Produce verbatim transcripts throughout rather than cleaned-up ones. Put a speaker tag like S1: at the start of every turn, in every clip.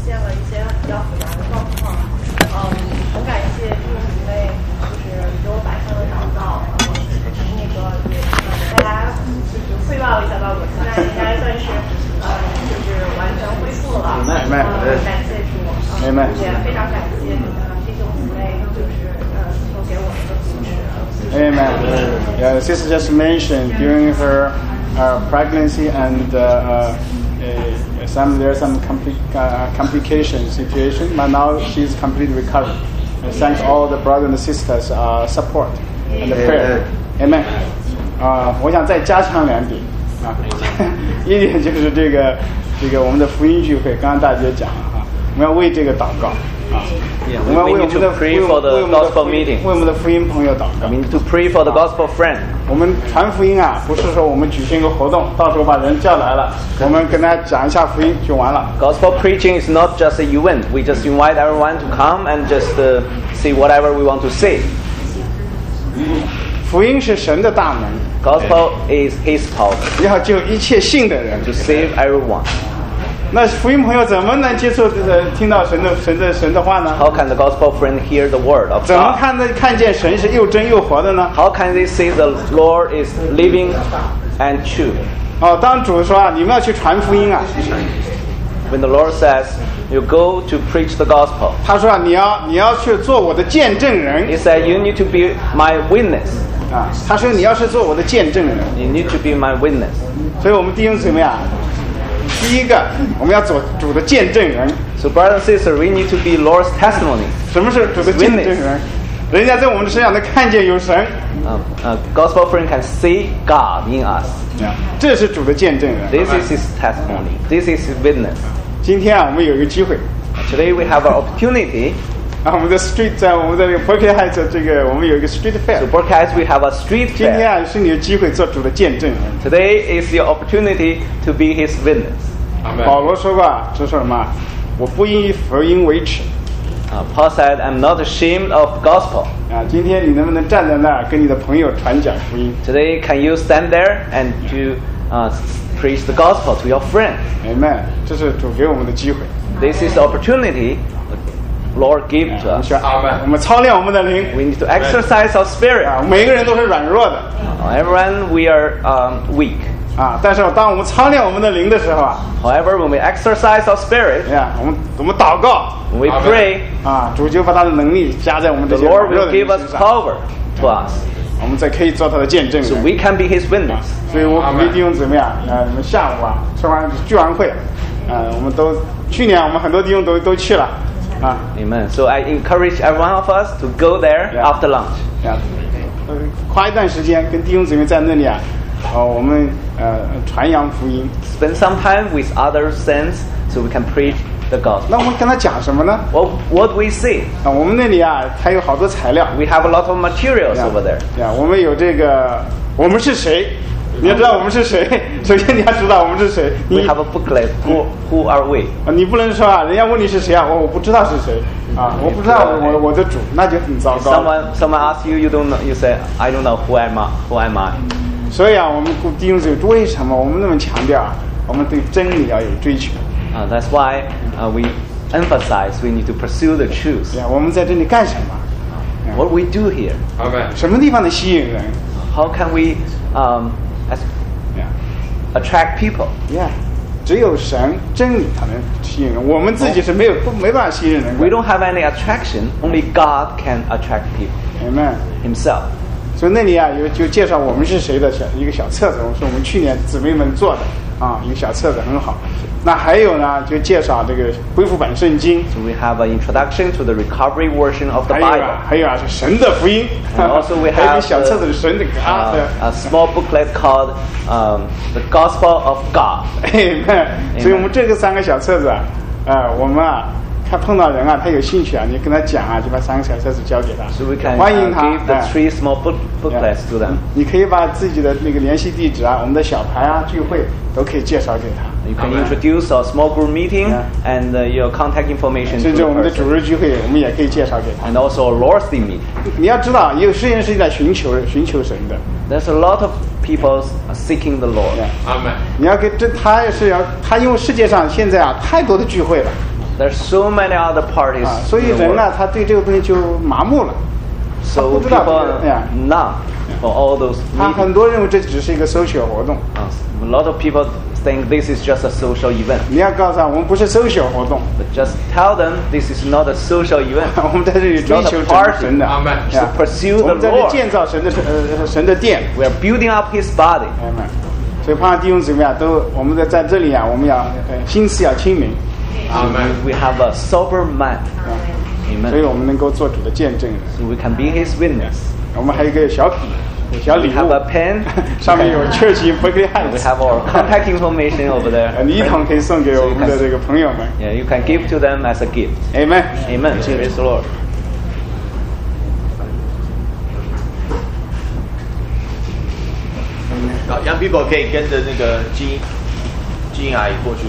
S1: 现了一些比较复杂的状况。嗯，很感谢弟兄姊妹，就是给我摆上了祷告，然后那个也大家就是汇报一下吧，我现在应该算是呃就是完全恢复了。
S2: 嗯，
S1: 感谢主，嗯，也非常感谢呃弟兄姊妹，就是呃都给我们的支持。
S2: Amen. Yeah, sister just mentioned during her uh, pregnancy and uh, uh, some there are some compli- uh, complication situation, but now she's completely recovered. And thanks all the brothers and sisters uh, support and the prayer. Amen. 啊、uh, ，我想再加强两点啊，一点就是这个这个我们的福音聚会，刚刚大姐讲了哈，我们要为这个祷告。
S3: Yeah, we, we need to pray for the gospel meeting.
S2: 为我们的福音朋友祷告。
S3: We need to pray for the gospel friend.
S2: 我们传福音啊，不是说我们举行一个活动，到时候把人叫来了，我们跟他讲一下福音就完了。
S3: Gospel preaching is not just an event. We just invite everyone to come and just uh, say whatever we want to say.
S2: 福音是神的大门。
S3: Gospel is His power.
S2: 要救一切信的人。
S3: To save everyone.
S2: 那福音朋友怎么能接受这个听到神的神的神的话呢
S3: ？How can the gospel friend hear the word of God?
S2: 怎么看的看见神是又真又活的呢
S3: ？How can they say the Lord is living and true?
S2: 哦，当主说啊，你们要去传福音啊。
S3: When the Lord says you go to preach the gospel,
S2: 他说啊，你要你要去做我的见证人。
S3: He said you need to be my witness.
S2: 啊，他说你要是做我的见证人。
S3: You need to be my witness.
S2: 所以我们弟兄姊妹啊。第一个，我们要做主的见证人。
S3: So, brothers and sisters, we need to be Lord's testimony.
S2: 什么是主的见证人？人家在我们身上能看见有神。
S3: Uh, uh, gospel friend can see God in us.
S2: 这是主的见证人。
S3: This is His testimony. This is His witness.
S2: 今天啊，我们有一个机会。
S3: Today we have an opportunity.
S2: 啊，我们的 street 在我们的 Berkeley Heights 这个，我们有一个 street fair。
S3: So Berkeley Heights we have a street fair.
S2: 今天啊，是你的机会做主的见证人。
S3: Today is your opportunity to be His witness.
S2: 保罗说过，这是什么？我不因福音为耻。
S3: Uh, Paul said, "I'm not ashamed of gospel."
S2: 啊，今天你能不能站在那儿跟你的朋友传讲福音
S3: ？Today, can you stand there and to uh, preach the gospel to your friend?
S2: Amen. 这是主给我们的机会。
S3: This is the opportunity Lord gave to us.
S2: 我们操练我们的灵。
S3: We need to exercise our spirit.
S2: 啊，每个人都是软弱的。
S3: Uh, everyone, we are um, weak.
S2: 啊，但是当我们操练我们的灵的时候啊
S3: ，However, when we exercise our spirit,
S2: 呀，我们我们祷告
S3: when we pray,
S2: 啊，主就把他的能力加在我们这
S3: the
S2: 些
S3: Lord
S2: 软弱
S3: will
S2: 的人
S3: give
S2: 身
S3: us
S2: 上，
S3: power to us,
S2: 我们才可以做他的见证人。
S3: so we can be His witness.
S2: 所以我鼓励弟兄姊妹啊，呃，我们下午啊吃完聚完会，啊，我们都去年我们很多弟兄都都去了，啊。
S3: Amen. So I encourage every one of us to go there
S2: Yeah.
S3: after lunch.
S2: 啊，呃，花一段时间跟弟兄姊妹在那里啊，哦，我们呃传扬福音。
S3: Spend some time with other saints so we can preach the gospel.
S2: 那我们跟他讲什么呢？
S3: What what we see?
S2: 啊，我们那里啊还有好多材料。
S3: We have a lot of materials over there.
S2: 呀，我们有这个，我们是谁？你要知道我们是谁，首先你要知道我们是谁。
S3: We
S2: 你
S3: have a booklet. Who who are we?
S2: 啊，你不能说啊，人家问你是谁啊，我我不知道是谁啊，我不知道我我的主，那就很糟
S3: If
S2: 糕。
S3: someone someone asks you, you don't know. You say, I don't know who am I. Who am I?
S2: 所以啊，我们弟兄姊妹，为什么我们那么强调啊？我们对真理要有追求。
S3: Uh, that's why uh, we emphasize we need to pursue the truth.
S2: 呀，我们在这里干什么？
S3: What we do here?
S2: 什么地方能吸引人？
S3: How can we um, as-
S2: 呀
S3: attract people?
S2: 呀，只有神真理才能吸引人，我们自己是没有不没办法吸引人的。
S3: We don't have any attraction. Only God can attract people
S2: Amen。
S3: Himself.
S2: 所以那里啊有就介绍我们是谁的小一个小册子，我是我们去年姊妹们做的啊，一个小册子很好。那还有呢，就介绍这个恢复版圣经。
S3: So we have an introduction to the recovery version of the
S2: 还有
S3: Bible.
S2: 啊，还有啊是神的福音。
S3: And also we
S2: 还有一
S3: have
S2: 个小册子是神的啊
S3: uh,
S2: 的。
S3: a small booklet called um, The Gospel of God.
S2: Amen。所以我们这个三个小册子啊，呃，我们啊。他碰到人啊，他有兴趣啊，你跟他讲啊，就把三个小册子交给他，
S3: So we can
S2: 欢迎
S3: uh,
S2: 他。
S3: give the
S2: 哎
S3: three small book, booklets to them.
S2: 你可以把自己的那个联系地址啊，我们的小牌啊、聚会都可以介绍给他。
S3: You can introduce a small group meeting
S2: Yeah.
S3: and uh, your contact information to
S2: 甚至
S3: the
S2: 我们的
S3: person.
S2: 主日聚会，我们也可以介绍给他。
S3: And also a Lord's Day meeting.
S2: 你要知道，有世人是在寻求寻求神的。
S3: There's a lot of people seeking the Lord.
S2: 阿门。你要给这，他是要他，因为世界上现在啊太多的聚会了。
S3: There's so many other parties.
S2: 啊，所以人呢，他对这个东西就麻木了。
S3: So people are numb for all those.
S2: 他很多认为这只是一个 social 活动。
S3: A lot of people think this is just a social event.
S2: 你要告诉他，我们不是 social 活动。
S3: But just tell them this is not a social event.
S2: 我们在这里追求神的，
S3: to pursue the Lord.
S2: 我们在这里建造神的呃神的殿。
S3: We are building up His body.
S2: 所以，盼望弟兄姊妹啊，都我们在在这里啊，我们要呃心思要清明。
S3: Amen. We have a sober mind. Amen.
S2: 所以我们能够做主的见证。
S3: So we can be His witness.
S2: 我们还有一个小笔，小礼物。
S3: We have a pen.
S2: 上面有 Church in Berkeley Heights.
S3: We have our contact information over there.
S2: 你一同可以送给我们的这个朋友们。
S3: Yeah, you can give to them as a gift.
S2: Amen.
S3: Amen. Praise the Lord.
S4: 好 ，Young people 可以跟着那个金金阿姨过去。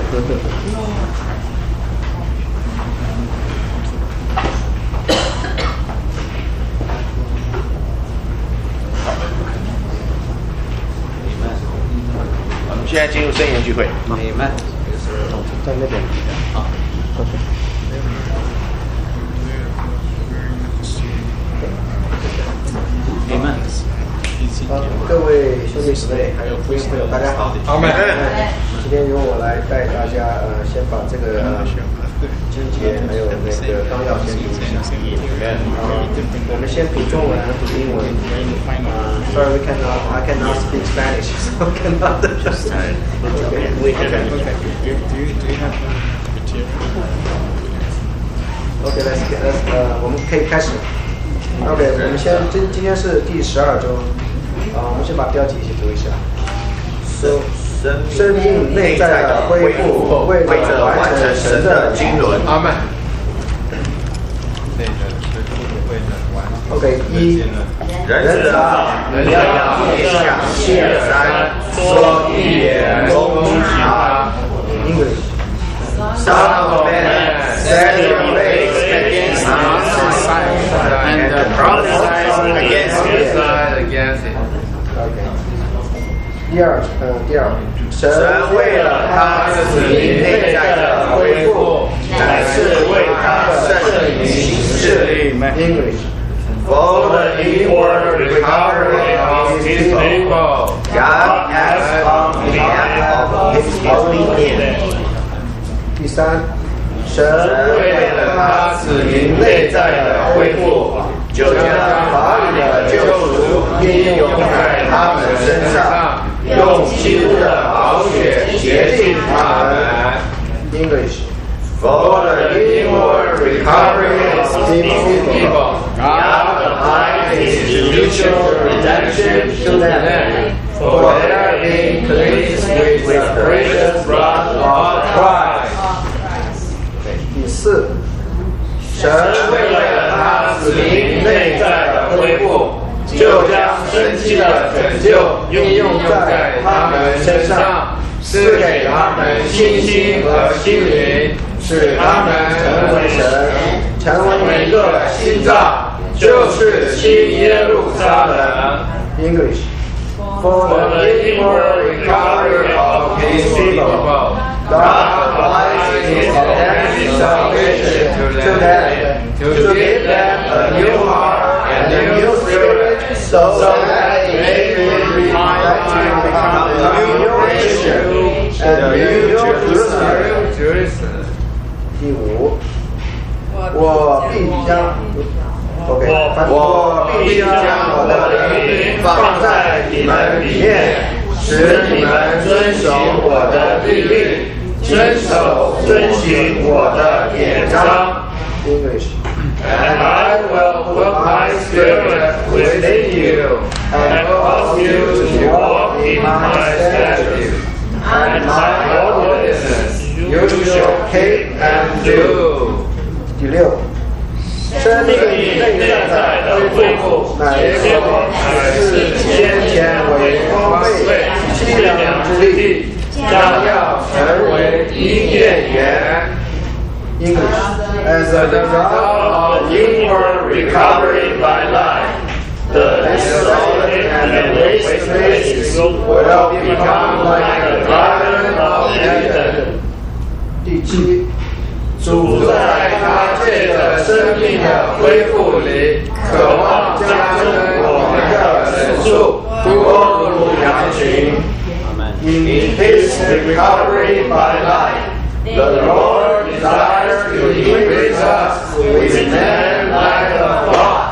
S4: 我们现在进入圣言聚会。
S3: Amen.
S2: 在那边。
S4: 好，
S2: 过去。
S3: Amen.
S5: 各位兄弟姊妹还有朋友，大家好。
S4: 好，们
S5: 今天由我来带大家呃，先把这个经节还有那个纲要先读一下。我们先读中文，读英文。啊 ，Sorry, we cannot, I cannot speak Spanish, so cannot. Okay, we can. Okay, let's get, let's 呃，我们可以开始。OK， 我们先今今天是第十二周。 啊，我们先把标题一起读一下。生生命内在的恢复，为了完成神的经纶。阿门。OK， 一，人子啊，你要面向谢山，说一言攻击他。English。Son of man, set your face against his side, and prophesy against it. OK， 第二，呃，第二，神为了他子民内在的恢复，乃是为他圣灵行事。English。For the inward recovery of His people, God has on behalf of His holy name. 第三，神为了他子民内在的恢复，就将法理的救赎应用在他们身上，用基督的宝血洁净他们。English. For the inward recovery of His people, God applies His mutual redemption to them, for their being cleansed with the precious blood of Christ. 第四。 神为了他子民内在的恢复，就将神奇的拯救应用在他们身上，赐给他们信心和心灵，使他们成为神，成为一个心脏，就是新耶路撒冷。English. For the inward recovery of His people, God applies His redemptive salvation to them, to give them a new heart and a new spirit, so that they may be become a new nation and a new Jerusalem. 第五，我必将。OK， 我必将我的灵放在你们里面，使你们遵守我的律例，遵守遵行我的典章。English. And I will put my spirit within you, and cause you to walk in my statutes, and my ordinances you shall keep and do. 第六。 生命内在的恢复，乃是先前为荒废凄凉之地，将要成为伊甸园。English. As a result of inward recovery by life, the desolate and the waste places will become like a garden of Eden. 第七。 生命的恢复里，渴望加增我们的人数，多如羊群。In his recovery by life, the Lord desires to increase us with men like a flock.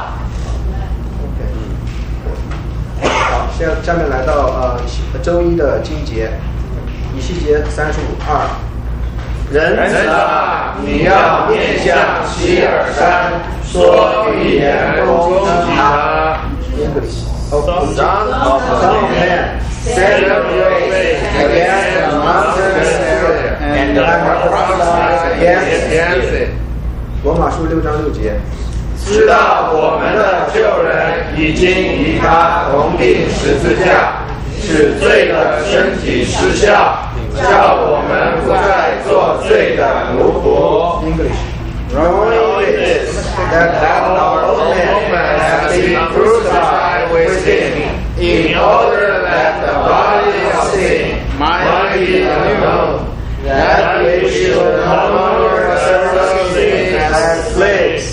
S6: 好，下下面来到呃周一的经节，以西结三十五二。
S5: 人子啊，你要面向希尔山，说预言攻击他。
S6: English. Oh,
S5: Son of man, set up your face against the mountain area and prophesy against it.
S6: 罗马书六章六节。
S5: 知道我们的救人已经与他同定十字架，使罪的身体失效，叫我们不再做罪的奴仆。
S6: English.
S5: Knowing this, that our old man has been crucified with him, in order that the body of sin might be known, that we should no longer serve sin as slaves.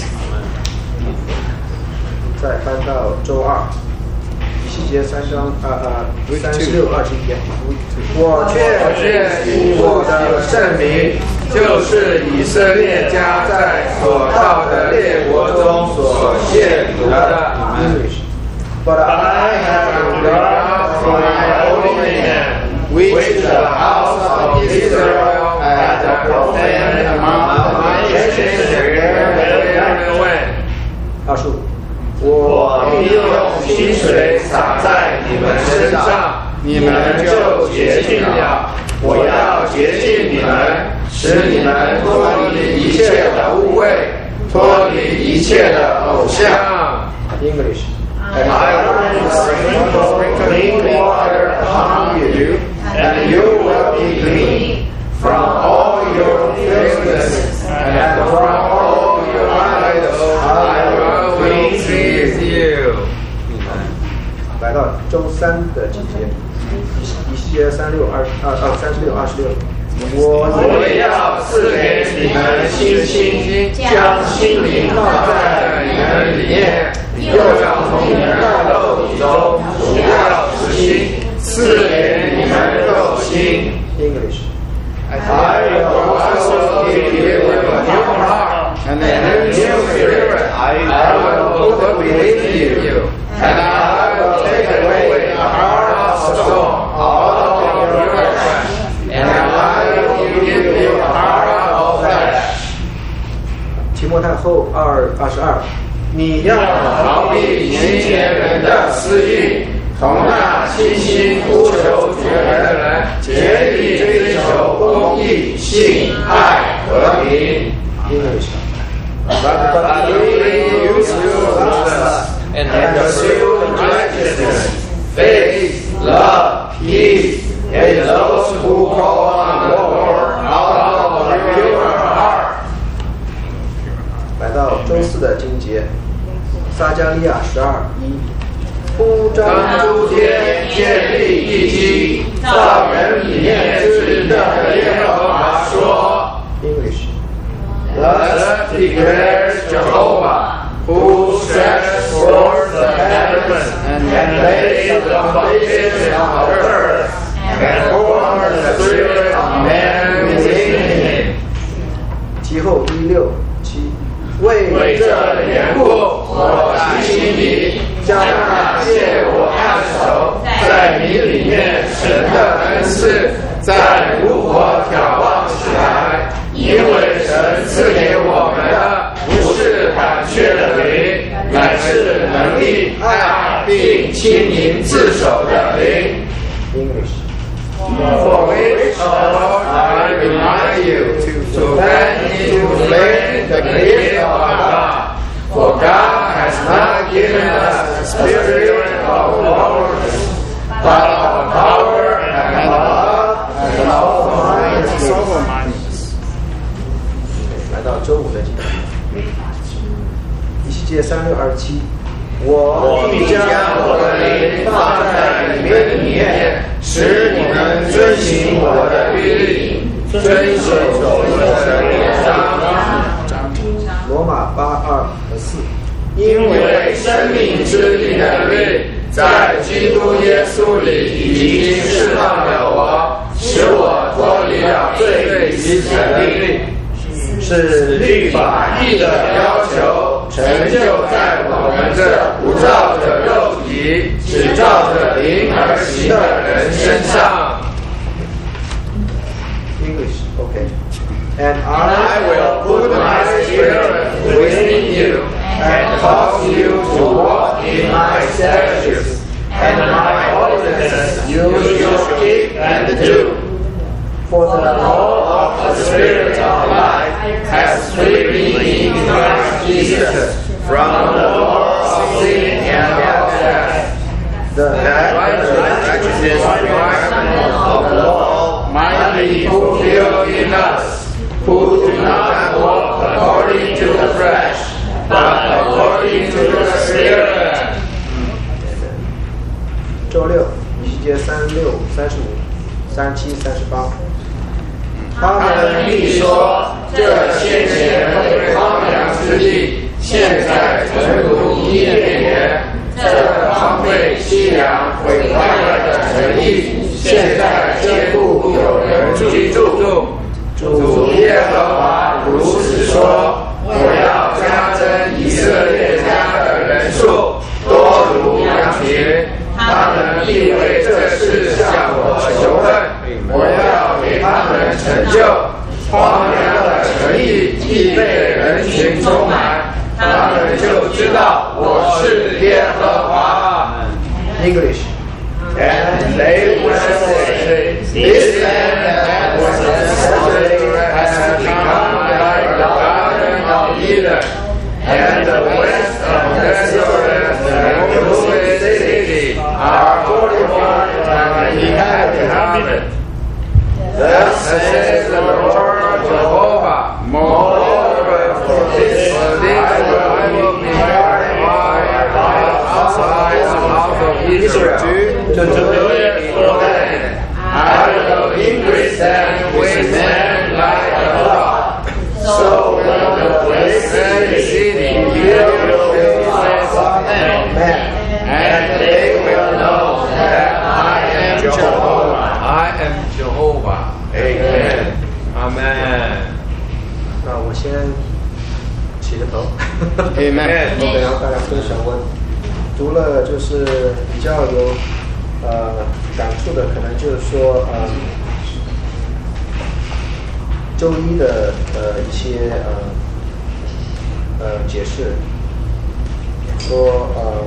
S6: 再翻到周二，以西结三章啊啊三十六二十一。我
S5: 我确信我的圣名，就是以色列家在所到的列国中所亵渎的。
S6: English. But
S5: I have regard for my holy name, which the house of Israel hath profaned among my nations wherever.
S6: 二十五。
S5: 我必用清水洒在你们身上，你们就洁净了。我要洁净你们，使你们脱离一切的污秽，脱离一切的偶像。
S6: English.
S5: And I will sprinkle clean water upon you, and you will be clean from all your filthiness, and from all your idols I will cleanse you.
S6: 来到周三的季节，以西结三六二二二三十六二十六。我
S5: 我也要赐给你们新心，将心灵放在你们里面，又要从你们的肉体中除掉死心，赐给你们肉心。
S6: English.
S5: I will also give you a new heart, and a new spirit I will put within you, and I will take away the heart of stone out of your flesh, and I will give you a heart of flesh.
S6: 提摩太后二二十二。你要
S5: 逃避年前人的私欲，从那清心呼求主的人，竭力追求公义、信、爱、和平。
S6: English.
S5: But you used to love us and pursue righteousness, faith, love, peace, and those who call on the Lord out of a pure heart.
S6: 来到周四的经节，撒迦利亚十二一。铺张
S5: 当诸天建立地基，造人里面之的耶和华说
S6: English.
S5: Thus declares Jehovah, who stretched forth the heavens and laid the foundation of the earth, and poured the spirit of man within him.
S6: 其后一六七。为
S5: 为这缘故，我提醒你，将那借我按手在你里面神的恩赐，再如火眺望起来，因为神赐给我们的不是胆怯的灵，乃是能力、爱并亲临自守的灵。
S6: English.
S5: For which, Lord, I remind you to fan into flame the gift of God. For God has not given us the spirit of boldness, but of power and love and of sober-mindedness.
S6: 来到周五的经文，以西结三六二七。我
S5: 必将我的灵放在你们里面，使你们遵行我的律例，遵守我的典章。
S6: 罗马八二和四。
S5: 因为生命之力的律在基督耶稣里已经释放了我，使我脱离了罪及死的律。
S6: 是律法
S5: 义的要求成就在我们这不照着肉体，只照着灵而行的人身上。
S6: English, okay. And
S5: I will put my spirit within you and cause you to walk in my statutes, and my ordinances you shall keep and do.
S6: For the
S5: law of the Spirit of life has freed me in Christ Jesus from the law of sin and of death.
S6: the
S5: That righteousness requirement of the law might be fulfilled in us, who do not walk according to the flesh, but according to the Spirit.
S6: 周六，以西结三六、三十五、三十七、三十八。
S5: 他们必说，这先前为荒凉之地，现在成如伊甸园；这荒废凄凉毁坏了的城邑，现在坚固有人居住。主耶和华如此说：我要加增以色列家的人数，多如羊群，他们必为这事向我求恨。我要给他们成就，荒凉的城邑必被人群充满，他们就知道我是耶和华。
S6: English.
S5: And they will say, this land that was desolate has become like the Garden of Eden, and the west of Nazareth and the ruined city are fortified and inhabited. Thus says the Lord Jehovah, moreover for this, for this I will be glorified outside the house of Israel, to do it for them. I will increase them with men like a flock. So will the wasted city yield the place of them, and they will know that I am Jehovah. I am Jehovah. Amen. Amen.
S6: 那我先起个头。
S4: Amen.
S6: 我给大家分享我读了就是比较有呃感触的，可能就是说呃周一的呃一些呃呃解释，说呃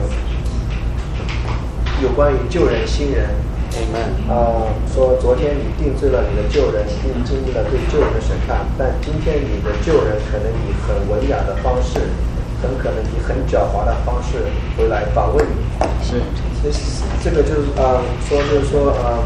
S6: 有关于旧人新人。呃，说昨天你定罪了你的旧人，并经历了对旧人的审判，但今天你的旧人可能以很文雅的方式，很可能以很狡猾的方式回来访问你。
S2: 是，
S6: 这个就是呃，说就是说呃，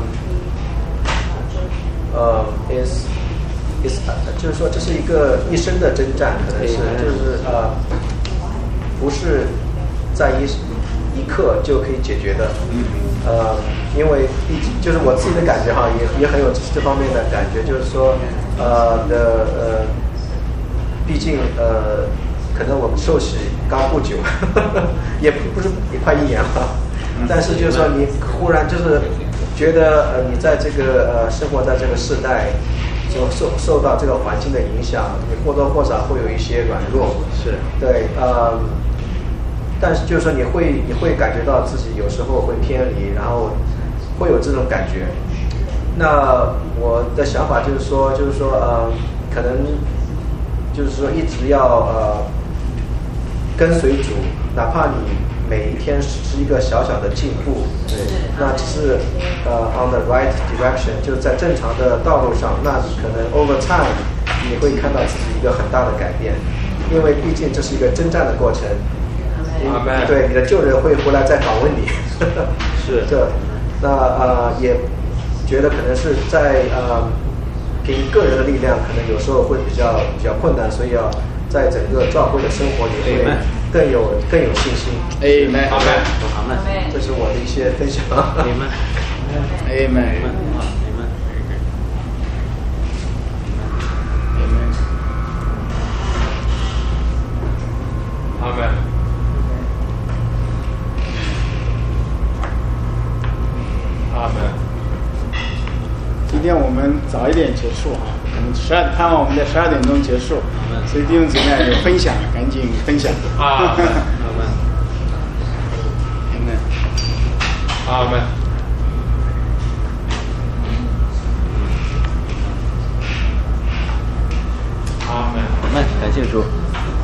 S6: 呃 is is 就是说这是一个一生的征战，可能是就是呃，不是在一一刻就可以解决的。呃，因为毕竟就是我自己的感觉哈，也也很有这方面的感觉，就是说，呃的呃，毕竟呃，可能我们受洗刚不久，呵呵也不不是也快一年了，但是就是说你忽然就是觉得呃你在这个呃生活在这个世代，就受受到这个环境的影响，你或多或少会有一些软弱，
S4: 是
S6: 对呃。但是就是说你会你会感觉到自己有时候会偏离，然后会有这种感觉。那我的想法就是说，就是说呃，可能就是说一直要呃跟随主，哪怕你每一天是一个小小的进步，对，那只是呃 on the right direction， 就是在正常的道路上，那你可能 over time 你会看到自己一个很大的改变，因为毕竟这是一个征战的过程。对，你的旧人会回来再访问你。
S4: 是。
S6: 这，那呃也觉得可能是在呃凭个人的力量，可能有时候会比较比较困难，所以要在整个教会的生活里会更有更有信心。
S2: Amen.
S6: Amen. 这是我的一些分享。
S2: Amen. Amen. 嗯，十二盼望我们在十二点钟结束，所以弟兄姊妹有分享，赶紧分享。
S5: 啊，阿门。阿门。
S3: 阿门，感谢主。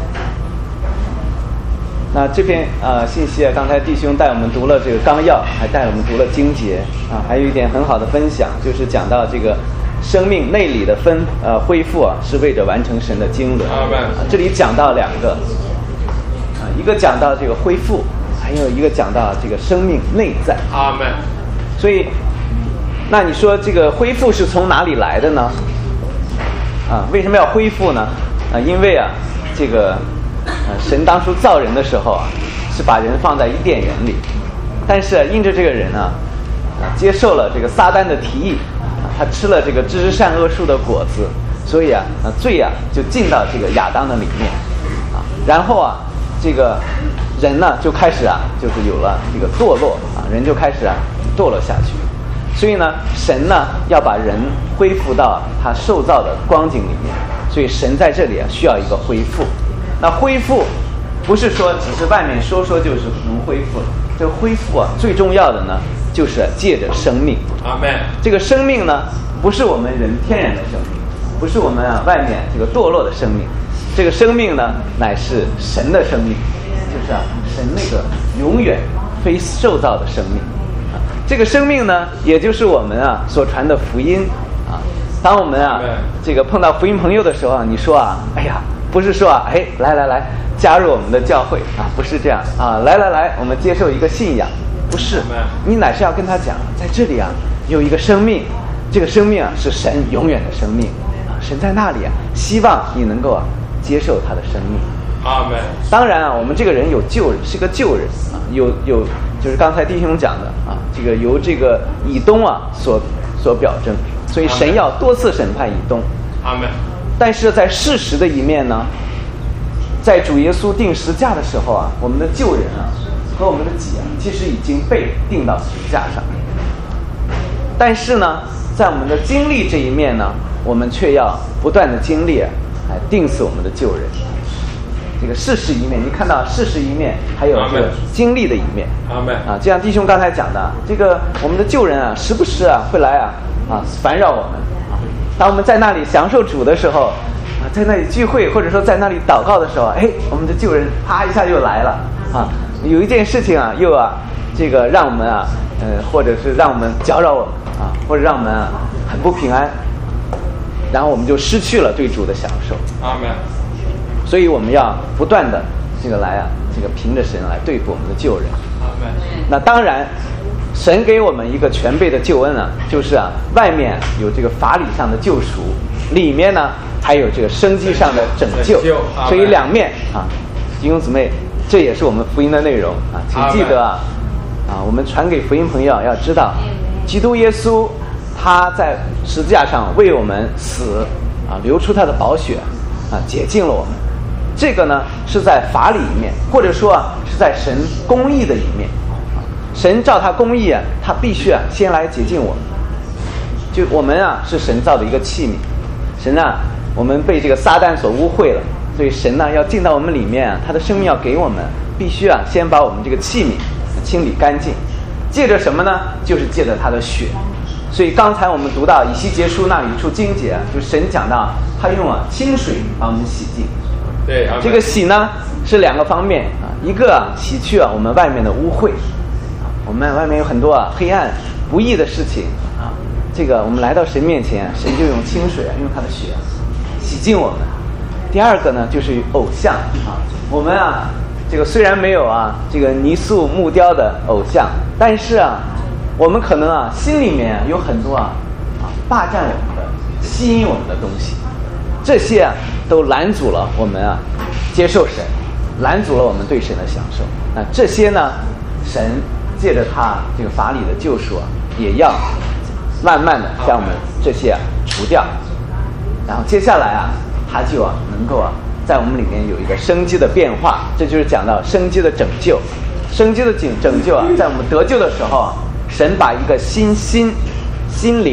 S3: 那这篇呃信息啊，刚才弟兄带我们读了这个纲要，还带我们读了经节啊，还有一点很好的分享，就是讲到这个生命内里的分呃恢复啊，是为着完成神的经纶。
S5: 阿门。
S3: 啊，这里讲到两个啊，一个讲到这个恢复，还有一个讲到这个生命内在。
S5: 阿门。
S3: 所以，那你说这个恢复是从哪里来的呢？啊，为什么要恢复呢？啊，因为啊，这个。呃，神当初造人的时候啊，是把人放在伊甸园里，但是、啊、因着这个人啊，啊接受了这个撒旦的提议，啊，他吃了这个知识善恶树的果子，所以啊，啊罪啊就进到这个亚当的里面，啊，然后啊，这个人呢就开始啊，就是有了这个堕落啊，人就开始啊堕落下去，所以呢，神呢要把人恢复到他受造的光景里面，所以神在这里啊需要一个恢复。那恢复不是说只是外面说说就是能恢复了，这个恢复啊最重要的呢就是借着生命。
S5: 阿门。
S3: 这个生命呢不是我们人天然的生命，不是我们啊外面这个堕落的生命，这个生命呢乃是神的生命，就是啊神那个永远非受造的生命啊。这个生命呢也就是我们啊所传的福音啊。当我们啊这个碰到福音朋友的时候啊，你说啊，哎呀。不是说啊，哎，来来来，加入我们的教会啊，不是这样啊，来来来，我们接受一个信仰，不是，你乃是要跟他讲，在这里啊有一个生命，这个生命啊是神永远的生命啊，神在那里啊，希望你能够啊接受他的生命。
S5: 阿门。
S3: 当然啊，我们这个人有救人，是个救人啊，有有就是刚才弟兄讲的啊，这个由这个以东啊所所表征，所以神要多次审判以东。
S5: 阿门。
S3: 但是在事实的一面呢，在主耶稣钉十架的时候啊，我们的救人啊和我们的己啊，其实已经被钉到十架上。但是呢，在我们的经历这一面呢，我们却要不断的经历，来钉死我们的救人。这个事实一面，你看到事实一面，还有这个经历的一面。
S5: 阿门。
S3: 啊，就像弟兄刚才讲的，这个我们的救人啊，时不时啊会来啊啊烦扰我们。当我们在那里享受主的时候，啊，在那里聚会或者说在那里祷告的时候，哎，我们的救人啪一下就来了啊！有一件事情啊，又啊，这个让我们啊，呃，或者是让我们搅扰我们啊，或者让我们啊很不平安，然后我们就失去了对主的享受。
S5: 阿门。
S3: 所以我们要不断的这个来啊，这个凭着神来对付我们的救人。
S5: 阿门。
S3: 那当然。神给我们一个全备的救恩啊，就是啊，外面有这个法理上的救赎，里面呢还有这个生机上的拯救，所以两面啊，弟兄姊妹，这也是我们福音的内容啊，请记得啊，啊，我们传给福音朋友要知道，基督耶稣他在十字架上为我们死啊，流出他的宝血啊，洁净了我们，这个呢是在法理一面，或者说啊是在神公义的一面。神照他公义啊，他必须啊先来洁净我们。就我们啊是神造的一个器皿，神啊我们被这个撒旦所污秽了，所以神呢要进到我们里面啊，他的生命要给我们，必须啊先把我们这个器皿清理干净。借着什么呢？就是借着他的血。所以刚才我们读到以西结书那里一处经节啊，就神讲到他用啊清水把我们洗净。
S5: 对，
S3: 这个洗呢是两个方面啊，一个啊洗去啊我们外面的污秽。我们外面有很多啊黑暗不义的事情啊，这个我们来到神面前，神就用清水啊，用他的血洗净我们。第二个呢，就是偶像啊，我们啊，这个虽然没有啊这个泥塑木雕的偶像，但是啊，我们可能啊心里面有很多啊啊霸占我们的、吸引我们的东西，这些啊都拦阻了我们啊接受神，拦阻了我们对神的享受。那这些呢，神借着他这个法理的救赎啊，也要慢慢的将我们这些啊除掉，然后接下来啊，他就啊能够啊在我们里面有一个生机的变化，这就是讲到生机的拯救。生机的拯拯救啊，在我们得救的时候啊，神把一个新心、心灵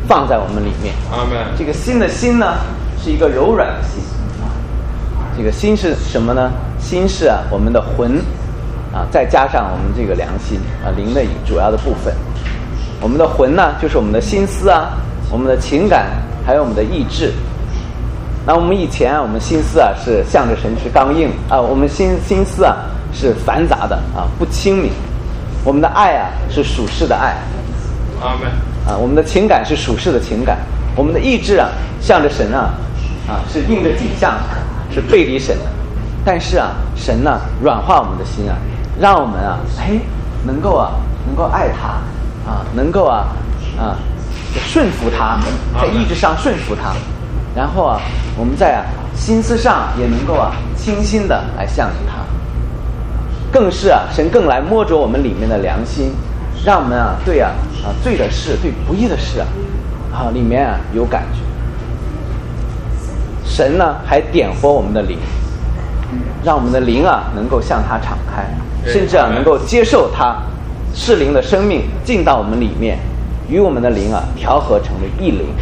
S3: 放在我们里面。这个心的心呢，是一个柔软的心。这个心是什么呢？心是啊我们的魂啊，再加上我们这个良心啊，灵的主要的部分。我们的魂呢，就是我们的心思啊，我们的情感，还有我们的意志。那我们以前啊，我们心思啊是向着神是刚硬啊，我们心心思啊是繁杂的啊，不清明。我们的爱啊是属世的爱，
S4: 阿们
S3: 啊，我们的情感是属世的情感，我们的意志啊向着神啊啊是硬着颈项，是背离神的。但是啊，神呢软化我们的心啊，让我们啊哎能够啊能够爱他啊，能够啊啊顺服他，在意志上顺服他。然后啊，我们在啊心思上也能够啊清新的来向着他，更是啊神更来摸着我们里面的良心，让我们啊对啊啊对的事、对不义的事啊啊里面啊有感觉。神呢还点活我们的灵，让我们的灵啊能够向他敞开，甚至啊能够接受他适灵的生命进到我们里面，与我们的灵啊调和成为一灵。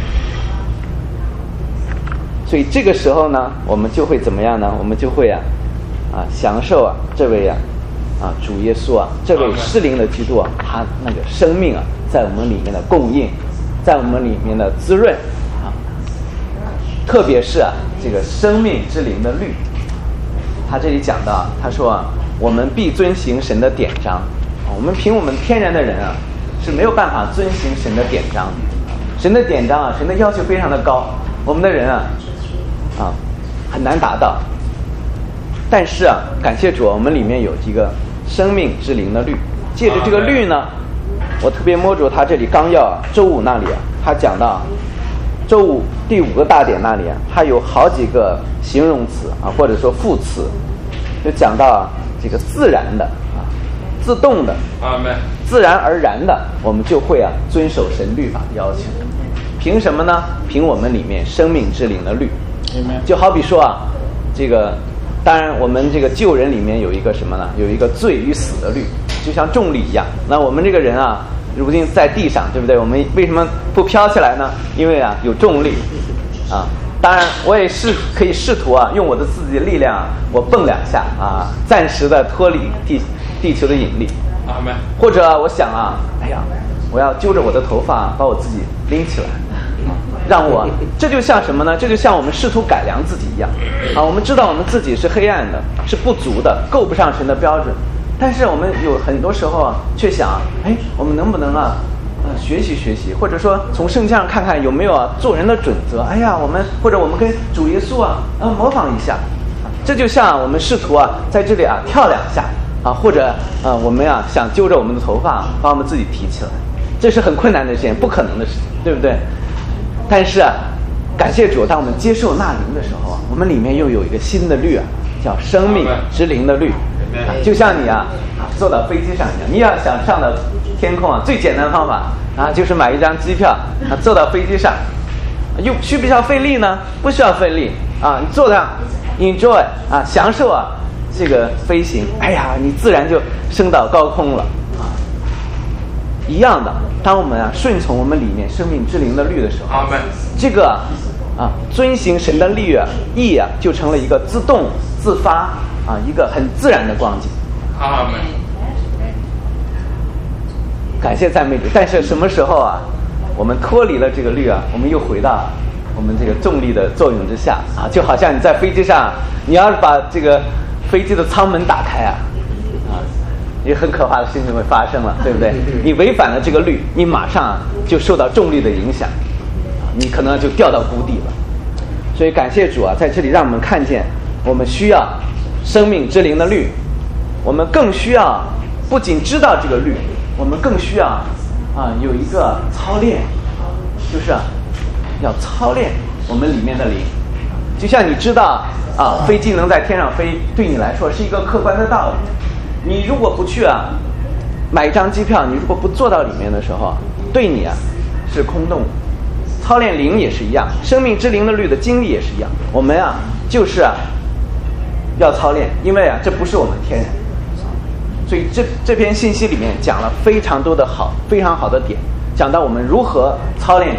S3: 所以这个时候呢，我们就会怎么样呢？我们就会啊，啊享受啊这位啊啊主耶稣啊这位适灵的基督啊，他那个生命啊在我们里面的供应，在我们里面的滋润啊，特别是啊这个生命之灵的律，他这里讲到，他说啊，我们必遵行神的典章，我们凭我们天然的人啊是没有办法遵行神的典章，神的典章啊，神的要求非常的高，我们的人啊。啊，很难达到。但是啊，感谢主，我们里面有一个生命之灵的律。借着这个律呢，我特别摸着他这里纲要啊，周五那里啊，他讲到周五第五个大点那里啊，他有好几个形容词啊，或者说副词，就讲到啊这个自然的啊，自动的，自然而然的，我们就会啊遵守神律法的要求。凭什么呢？凭我们里面生命之灵的律。就好比说啊，这个当然我们这个救人里面有一个什么呢？有一个罪与死的律，就像重力一样。那我们这个人啊，如今在地上，对不对？我们为什么不飘起来呢？因为啊有重力啊。当然我也是可以试图啊用我的自己的力量啊，我蹦两下啊，暂时的脱离地地球的引力。或者我想啊，哎呀，我要揪着我的头发把我自己拎起来。让我，这就像什么呢？这就像我们试图改良自己一样啊！我们知道我们自己是黑暗的，是不足的，够不上神的标准。但是我们有很多时候啊，却想，哎，我们能不能啊，呃，学习学习，或者说从圣经上看看有没有啊做人的准则？哎呀，我们或者我们跟主耶稣啊，呃，模仿一下。这就像我们试图啊，在这里啊跳两下啊，或者啊，我们啊想揪着我们的头发把我们自己提起来，这是很困难的事情，不可能的事情，对不对？但是啊，感谢主，当我们接受那灵的时候啊，我们里面又有一个新的律啊，叫生命之灵的律。啊、就像你啊，坐到飞机上一样，你要想上到天空啊，最简单的方法啊，就是买一张机票啊，坐到飞机上。又需不需要费力呢？不需要费力啊，你坐上 enjoy 啊，享受啊这个飞行。哎呀，你自然就升到高空了。一样的，当我们啊顺从我们里面生命之灵的律的时候，这个啊遵行神的律啊意啊，就成了一个自动自发啊一个很自然的光景。阿门。感谢赞美主。但是什么时候啊，我们脱离了这个律啊，我们又回到我们这个重力的作用之下啊，就好像你在飞机上，你要是把这个飞机的舱门打开啊。也很可怕的事情会发生了，对不对？你违反了这个律，你马上就受到重力的影响，你可能就掉到谷底了。所以感谢主啊，在这里让我们看见，我们需要生命之灵的律，我们更需要不仅知道这个律，我们更需要啊有一个操练，就是啊要操练我们里面的灵。就像你知道啊，飞机能在天上飞，对你来说是一个客观的道理。你如果不去啊，买一张机票，你如果不坐到里面的时候，对你啊是空洞的。操练灵也是一样，生命之灵的律的经历也是一样。我们啊就是啊要操练，因为啊这不是我们天然。所以这这篇信息里面讲了非常多的好，非常好的点，讲到我们如何操练灵，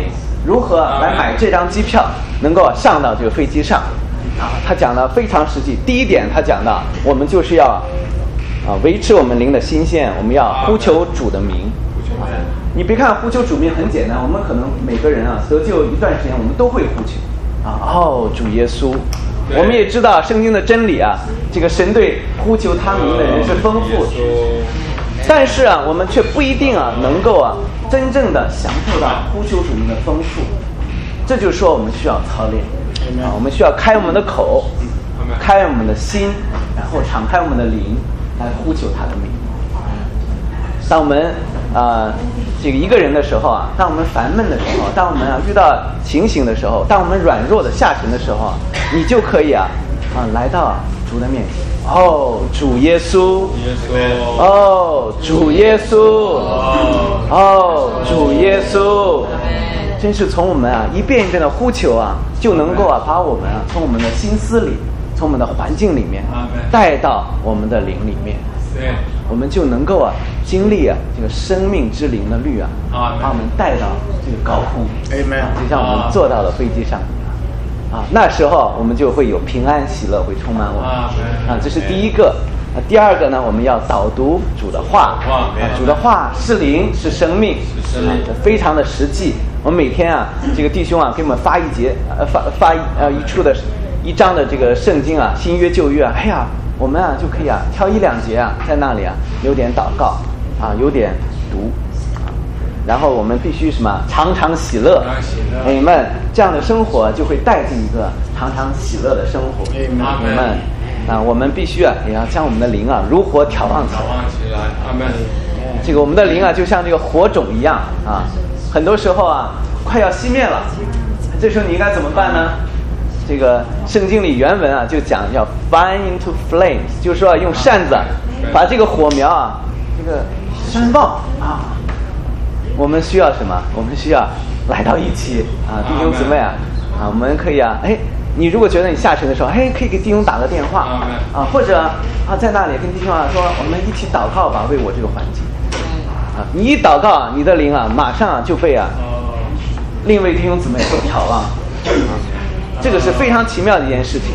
S3: 如何来买这张机票，能够上到这个飞机上。啊，他讲的非常实际。第一点，他讲到我们就是要啊维持我们灵的新鲜，我们要呼求主的名。啊，你别看呼求主名很简单，我们可能每个人啊得救一段时间，我们都会呼求啊，哦，主耶稣。我们也知道圣经的真理啊，这个神对呼求他名的人是丰富的，但是啊，我们却不一定啊能够啊真正的享受到呼求主名的丰富。这就是说，我们需要操练。啊，我们需要开我们的口，开我们的心，然后敞开我们的灵，来呼求他的名。当我们啊、呃、这个一个人的时候啊，当我们烦闷的时候，当我们啊遇到情形的时候，当我们软弱的下沉的时候，你就可以啊啊来到主的面前。哦，主耶稣，哦，主耶稣，哦，主耶稣。真是从我们啊一遍一遍的呼求啊，就能够啊把我们啊从我们的心思里，从我们的环境里面带到我们的灵里面，我们就能够啊经历啊这个生命之灵的律啊，把我们带到这个高空，啊，就像我们坐到了飞机上啊，那时候我们就会有平安喜乐会充满我们啊，这是第一个。啊，第二个呢，我们要导读主的话，啊，主的话是灵是生命，啊，非常的实际。我们每天啊，这个弟兄啊给我们发一节，呃发发呃一处的一章的这个圣经啊，新约旧约啊，哎呀，我们啊就可以啊挑一两节啊，在那里啊有点祷告啊，有点读，啊，然后我们必须什么常常喜乐，你们这样的生活就会带进一个常常喜乐的生活，你们。啊，我们必须啊，也要将我们的灵啊如火挑旺起来。挑旺起来，阿们。这个我们的灵啊，就像这个火种一样啊，很多时候啊，快要熄灭了，这时候你应该怎么办呢？这个圣经里原文啊，就讲要 fan into flames， 就是说用扇子把这个火苗啊，这个煽爆啊。我们需要什么？我们需要来到一起啊，弟兄姊妹啊，啊，我们可以啊，哎。你如果觉得你下沉的时候，嘿，可以给弟兄打个电话啊，或者啊，在那里跟弟兄啊说，我们一起祷告吧，为我这个环境啊。你一祷告啊，你的灵啊，马上就被啊另一位弟兄姊妹所挑旺啊，这个是非常奇妙的一件事情。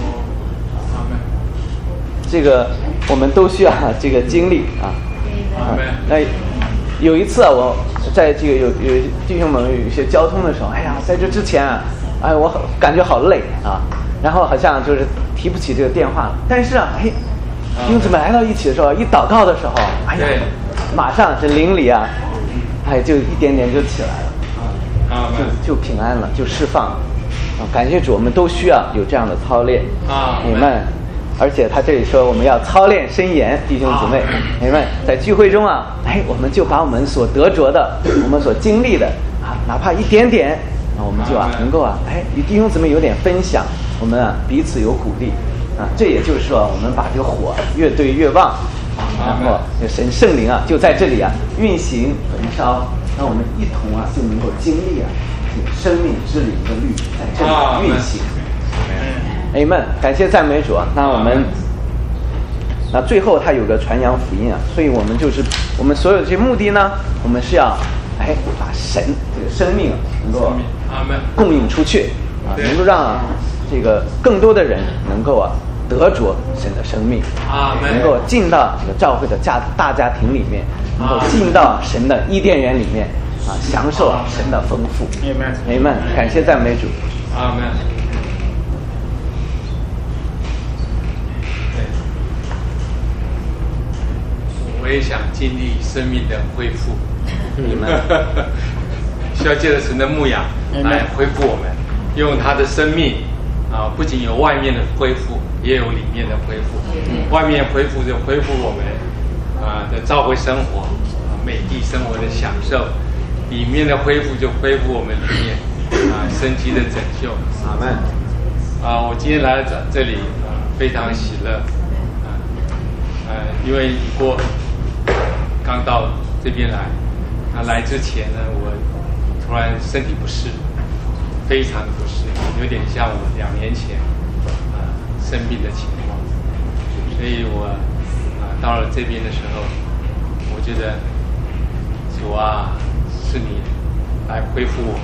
S3: 这个我们都需要这个经历啊。啊，那有一次啊，我在这个有有弟兄们有一些交通的时候，哎呀，在这之前啊。哎，我感觉好累啊，然后好像就是提不起这个电话了。但是啊，哎，弟兄姊妹来到一起的时候，一祷告的时候，哎呀，马上这灵里啊，哎，就一点点就起来了，啊，就就平安了，就释放了。啊，感谢主，我们都需要有这样的操练啊，你们。而且他这里说我们要操练箴言，弟兄姊妹，你们在聚会中啊，哎，我们就把我们所得着的，我们所经历的啊，哪怕一点点。啊，我们就啊能够啊，哎，与弟兄姊妹有点分享，我们啊彼此有鼓励，啊，这也就是说，我们把这个火越堆越旺，啊，然后这神圣灵啊就在这里啊运行焚烧，让我们一同啊就能够经历啊这个生命之灵的律在这里运行。阿们，感谢赞美主啊！那我们那最后他有个传扬福音啊，所以我们就是我们所有这些目的呢，我们是要。哎，把神这个生命能够供应出去啊，能够让这个更多的人能够啊得着神的生命啊，能够进到这个教会的家大家庭里面，能够进到神的伊甸园里面啊，享受神的丰富。阿门，阿门，感谢赞美主。阿门。
S7: 我也想经历生命的恢复。你们需要借着神的牧养来恢复我们，用他的生命啊，不仅有外面的恢复，也有里面的恢复。外面恢复就恢复我们啊的召会生活，啊美地生活的享受；里面的恢复就恢复我们里面啊生机的拯救。阿们。啊，我今天来到这里啊，非常喜乐啊，呃，因为我刚到这边来。那来之前呢，我突然身体不适，非常的不适，有点像我两年前啊、呃、生病的情况。所以我啊、呃、到了这边的时候，我觉得主啊，是你来恢复我，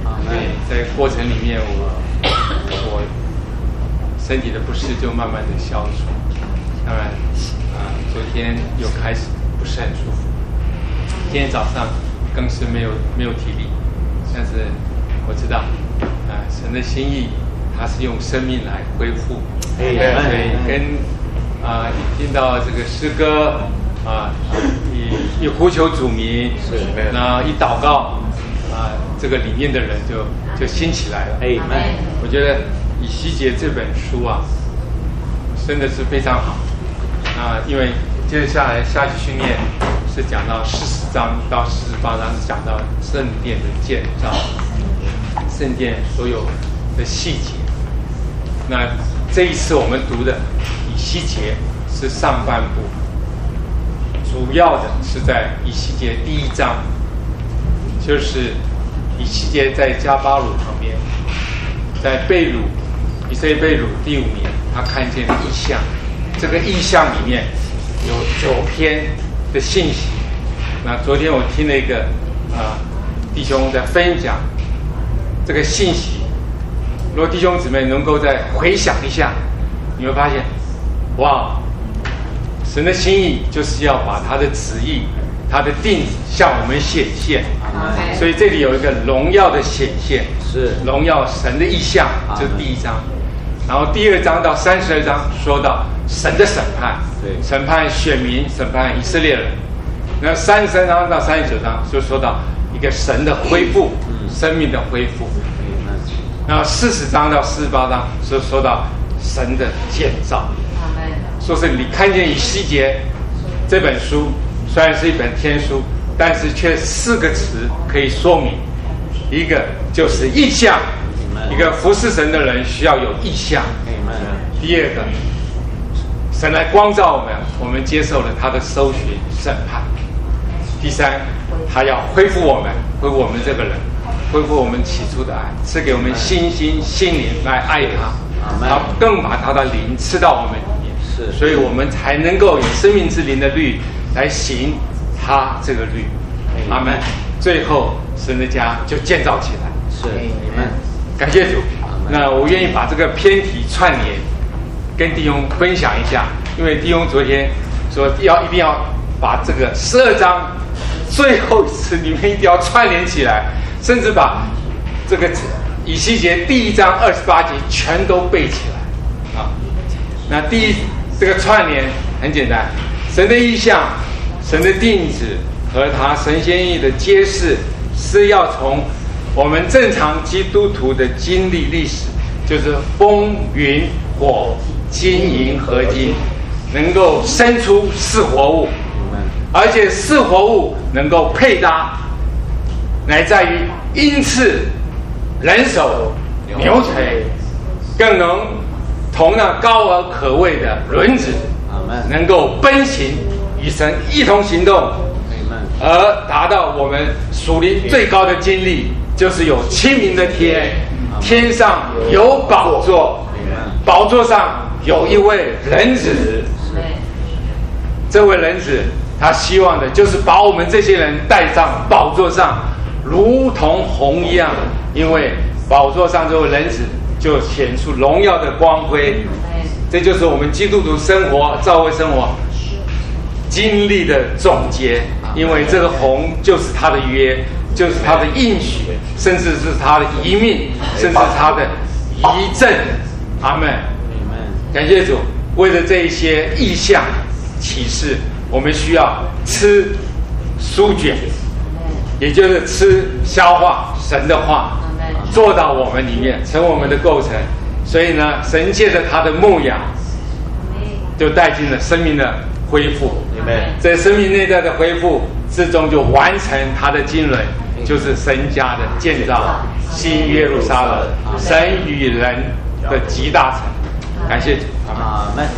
S7: 对，在过程里面我我身体的不适就慢慢的消除。当然啊，昨天又开始不是很舒服，今天早上更是没有没有体力，但是我知道啊，神的心意他是用生命来恢复。对，所以跟啊一听到这个诗歌啊，一一呼求主名，那一祷告啊，这个里面的人就就兴起来了。哎，我觉得以西结这本书啊，真的是非常好啊，因为接下来下期训练是讲到四十章到四十八章，是讲到圣殿的建造，圣殿所有的细节。那这一次我们读的以西结是上半部，主要的是在以西结第一章，就是以西结在加巴鲁旁边，在贝鲁以色列贝鲁第五年，他看见异象，这个异象里面有九篇的信息。那昨天我听了一个啊、呃、弟兄在分享这个信息，如果弟兄姊妹能够再回想一下，你会发现，哇，神的心意就是要把他的旨意、他的定旨向我们显现。所以这里有一个荣耀的显现，是荣耀神的意象，这是第一章。然后第二章到三十二章说到神的审判，对，审判选民，审判以色列人。那三十三章到三十九章就说到一个神的恢复，嗯、生命的恢复。然后四十章到四十八章就说到神的建造。说是你看见以西结这本书，虽然是一本天书，但是却四个词可以说明，一个就是意象，一个服侍神的人需要有意象。第二个，神来光照我们，我们接受了他的搜寻审判。第三，他要恢复我们，恢复我们这个人，恢复我们起初的爱，赐给我们心心心灵来爱他，他更把他的灵赐到我们里面，是，所以我们才能够以生命之灵的律来行他这个律。阿门。最后神的家就建造起来。是，阿门。感谢主。那我愿意把这个偏题串联，跟弟兄分享一下，因为弟兄昨天说要一定要把这个十二章最后一次你们一定要串联起来，甚至把这个以西结第一章二十八节全都背起来啊。那第一这个串联很简单，神的意象、神的定旨和他神仙意的揭示，是要从我们正常基督徒的经历历史，就是风云火金银合金，能够生出是活物，而且是活物能够配搭，乃在于鹰翅、人手、牛腿，更能同那高而可畏的轮子，能够奔行，与神一同行动，而达到我们属灵最高的经历，就是有清明的天，天上有宝座，宝座上有一位人子，这位人子他希望的就是把我们这些人带上宝座上，如同红一样，因为宝座上这位人子就显出荣耀的光辉。这就是我们基督徒生活、教会生活经历的总结，因为这个红就是他的约，就是他的应许，甚至是他的遗命，甚至是他的遗赠。阿们。感谢主，为了这一些意象启示，我们需要吃书卷，也就是吃消化神的话，做到我们里面，成为我们的构成。所以呢，神借着他的牧养，就带进了生命的恢复。在生命内在的恢复之中，就完成他的经纶，就是神家的建造，新耶路撒冷，神与人的极大成。感谢主。阿门。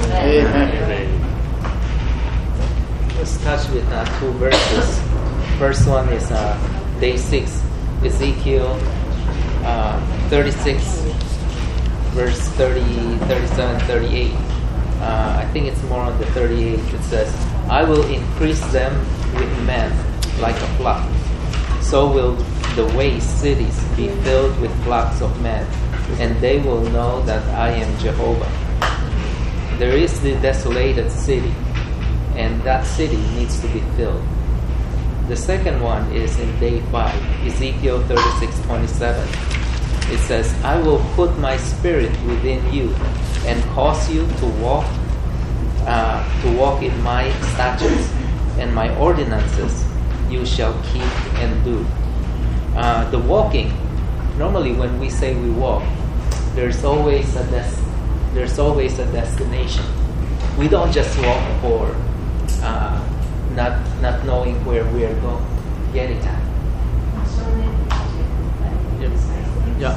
S8: Let's touch with uh, two verses. First one is uh, day six, Ezekiel uh, thirty-six, verse thirty, thirty-seven, thirty-eight. Uh, I think it's more on the thirty-eight. It says, I will increase them with men like a flock. So will the waste cities be filled with flocks of men, and they will know that I am Jehovah. There is the desolated city, and that city needs to be filled. The second one is in day five, Ezekiel thirty-six twenty-seven. It says, I will put my spirit within you and cause you to walk uh, to walk in my statutes, and my ordinances you shall keep and do. Uh, the walking, normally when we say we walk, there's always a des- there's always a destination. We don't just walk for uh, not not knowing where we are going, getting at.
S3: Yeah.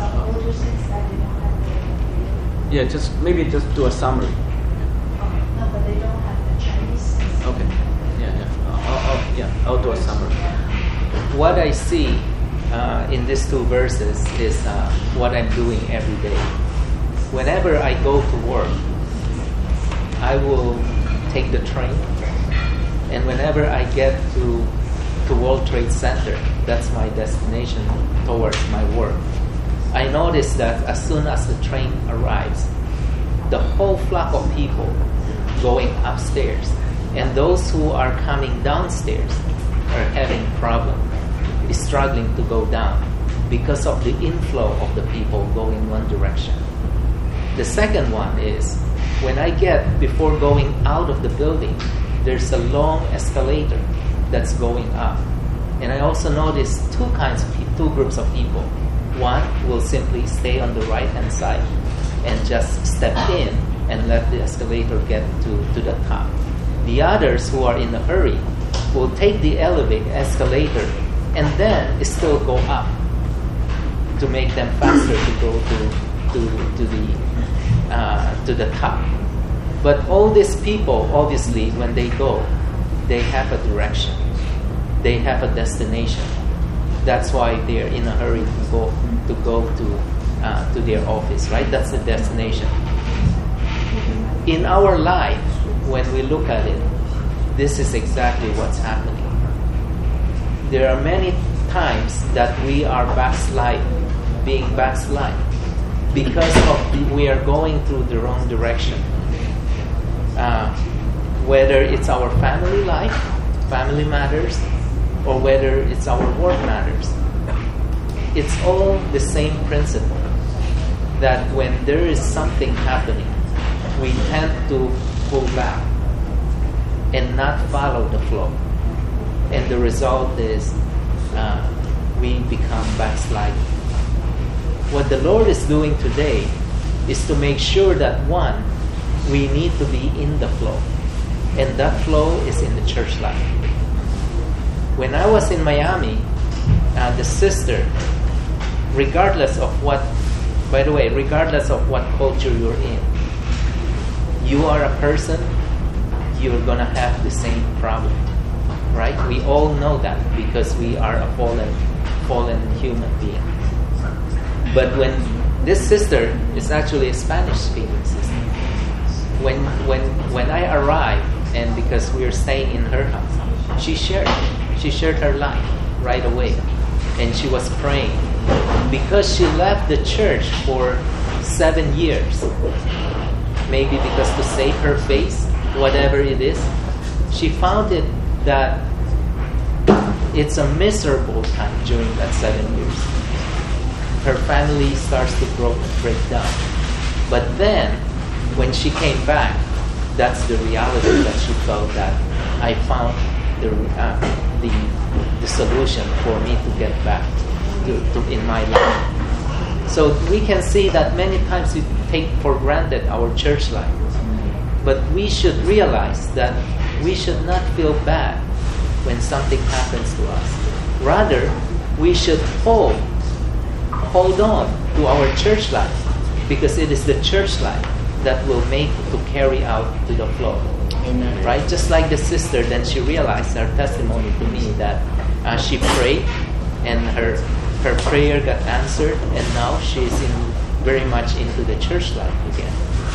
S3: Yeah, just maybe just do a summary.
S9: No, but they don't have the Chinese.
S3: Okay. Yeah, yeah. I'll, I'll, yeah, I'll do a summary.
S8: What I see uh, in these two verses is uh, what I'm doing every day. Whenever I go to work, I will take the train, and whenever I get to to World Trade Center, that's my destination towards my work. I notice that as soon as the train arrives, the whole flock of people going upstairs, and those who are coming downstairs are having problem, is struggling to go down because of the inflow of the people going one direction. The second one is when I get, before going out of the building, there's a long escalator that's going up. And I also notice two kinds of people, two groups of people. One will simply stay on the right-hand side and just step in and let the escalator get to, to the top. The others who are in a hurry will take the elevator escalator and then still go up to make them faster to go to to, to the uh, to the top. But all these people, obviously, when they go, they have a direction. They have a destination. That's why they are in a hurry to go to go to uh, to their office, right? That's the destination. In our life, when we look at it, this is exactly what's happening. There are many times that we are backslide, being backslide, because of the, we are going through the wrong direction. Uh, whether it's our family life, family matters, or whether it's our work matters. It's all the same principle, that when there is something happening, we tend to pull back and not follow the flow. And the result is uh, we become backsliding. What the Lord is doing today is to make sure that, one, we need to be in the flow. And that flow is in the church life. When I was in Miami, uh, the sister, regardless of what, by the way, regardless of what culture you're in, you are a person, you're going to have the same problem, right? We all know that because we are a fallen, fallen human being. But when this sister is actually a Spanish-speaking sister, when when when I arrived, and because we were staying in her house, she shared she shared her life right away, and she was praying because she left the church for seven years, maybe because to save her face, whatever it is. She found it that it's a miserable time during that seven years. Her family starts to grow, break down. But then, when she came back, that's the reality that she felt, that I found the uh, the, the solution for me to get back to, to in my life. So we can see that many times we take for granted our church life. But we should realize that we should not feel bad when something happens to us. Rather, we should hold, hold on to our church life, because it is the church life that will make to carry out to the flow. Amen. Right? Just like the sister, then she realized her testimony to me that uh, she prayed and her her prayer got answered, and now she's in very much into the church life again.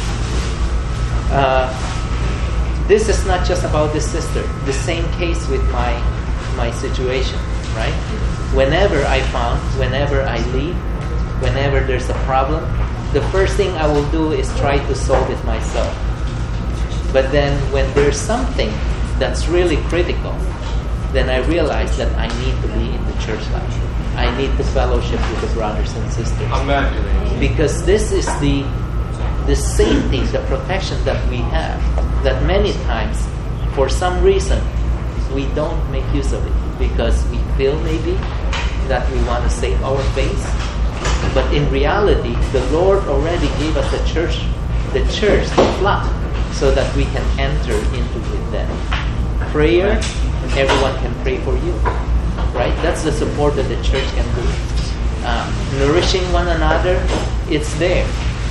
S8: Uh, this is not just about this sister. The same case with my my situation, right? whenever I found, whenever I leave, whenever there's a problem, the first thing I will do is try to solve it myself. But then when there's something that's really critical, then I realize that I need to be in the church life. I need to fellowship with the brothers and sisters.
S7: Amen.
S8: Because this is the the safety, the protection that we have, that many times, for some reason, we don't make use of it because we feel maybe that we want to save our face. But in reality, the Lord already gave us the church, the church, the flock, so that we can enter into with them. Prayer, everyone can pray for you, right? That's the support that the church can do. Um, nourishing one another, it's there.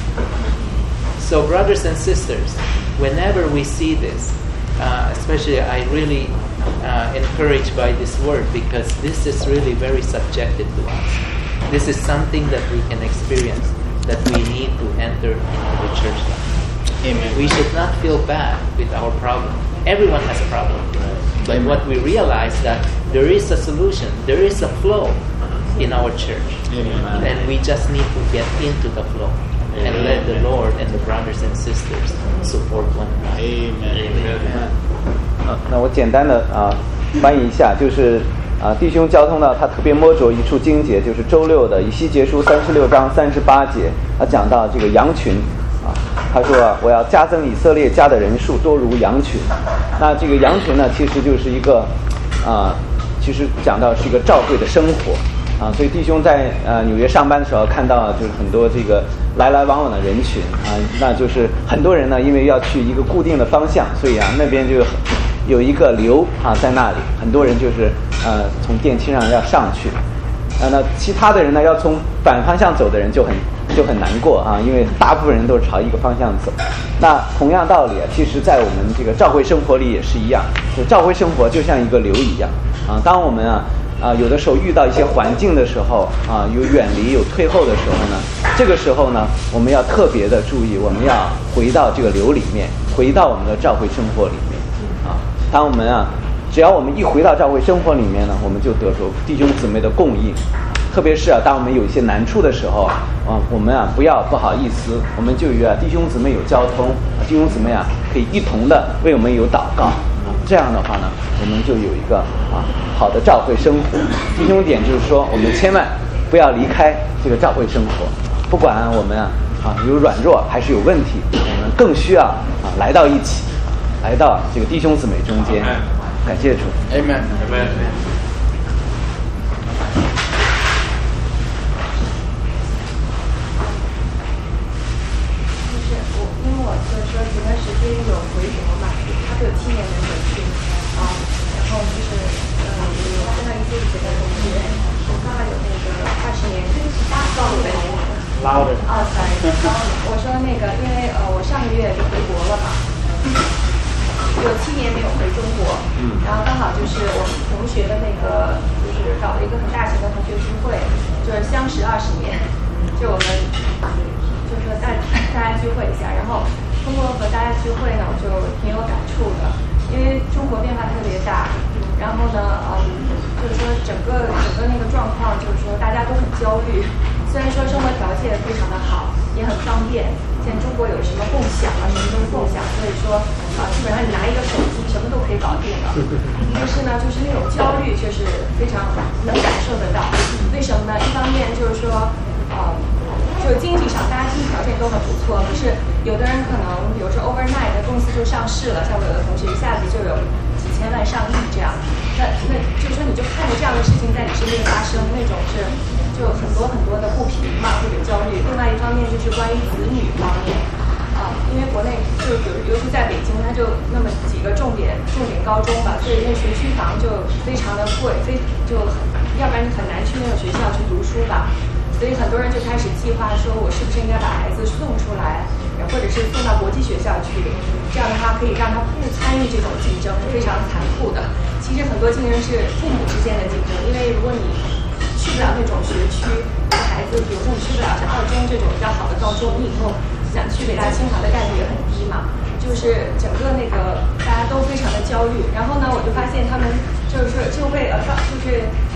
S8: So brothers and sisters, whenever we see this, uh, especially I really uh, encouraged by this word because this is really very subjective to us. This is something that we can experience, that we need to enter into the church life. Amen. We should not feel bad with our problem. Everyone has a problem. But Amen. What we realize that there is a solution, there is a flow in our church. Amen. And we just need to get into the flow. And let the Lord and the brothers and sisters support one another.
S3: Amen. Amen. 啊，那我简单的啊翻译一下，就是啊弟兄交通呢，他特别摸着一处经节，就是周六的以西结书三十六章三十八节，他讲到这个羊群啊，他说啊我要加增以色列家的人数，多如羊群。那这个羊群呢，其实就是一个啊，其实讲到是一个召会的生活。啊，所以弟兄在呃纽约上班的时候看到就是很多这个来来往往的人群啊，那就是很多人呢，因为要去一个固定的方向，所以啊那边就有一个流啊在那里，很多人就是呃从电梯上要上去，啊那其他的人呢要从反方向走的人就很就很难过啊，因为大部分人都是朝一个方向走。那同样道理啊，其实在我们这个教会生活里也是一样，就教会生活就像一个流一样啊，当我们啊。啊，有的时候遇到一些环境的时候，啊，有远离、有退后的时候呢，这个时候呢，我们要特别的注意，我们要回到这个流里面，回到我们的教会生活里面，啊，当我们啊，只要我们一回到教会生活里面呢，我们就得着弟兄姊妹的供应，特别是啊，当我们有一些难处的时候，啊，我们啊不要不好意思，我们就与啊弟兄姊妹有交通，弟兄姊妹啊可以一同的为我们有祷告。这样的话呢，我们就有一个啊好的教会生活。弟兄点就是说，我们千万不要离开这个教会生活，不管我们啊啊有软弱还是有问题，我们更需要啊来到一起，来到这个弟兄姊妹中间。感谢主
S7: ，Amen。Amen。
S1: 就是我，因为我就是说前段时间有回国嘛。他有七年的回去啊，然后就是呃，有看到一些以前的同学，刚好有那个二十年暴露的年龄。
S2: Louder。
S1: 啊 ，sorry， 我说那个，因为呃，我上个月就回国了嘛，有七年没有回中国，嗯，然后刚好就是我们同学的那个，就是搞了一个很大型的同学聚会，就是相识二十年，就我们就是说大大家聚会一下，然后。通过和大家聚会呢，我就挺有感触的，因为中国变化特别大，然后呢，嗯，就是说整个整个那个状况，就是说大家都很焦虑。虽然说生活条件非常的好，也很方便，现在中国有什么共享啊，什么都是共享，所以说啊，基本上你拿一个手机，什么都可以搞定了。但是呢，就是那种焦虑，就是非常能感受得到。为什么呢？一方面就是说，呃。就经济上，大家经济条件都很不错，可是有的人可能，比如说 overnight 的公司就上市了，像我有的同学一下子就有几千万、上亿这样，那那就是说你就看着这样的事情在你身边发生，那种是就很多很多的不平嘛，或者焦虑。另外一方面就是关于子女方面啊，因为国内就尤尤其在北京，它就那么几个重点重点高中吧，所以那学区房就非常的贵，非就很，要不然你很难去那个学校去读书吧。所以很多人就开始计划说，我是不是应该把孩子送出来，或者是送到国际学校去？这样的话可以让他不参与这种竞争，非常残酷的。其实很多竞争是父母之间的竞争，因为如果你去不了那种学区，孩子，比如说你去不了像二中这种比较好的高中，你以后想去北大清华的概率也很低嘛。就是整个那个大家都非常的焦虑，然后呢，我就发现他们就是说就会呃，就是会。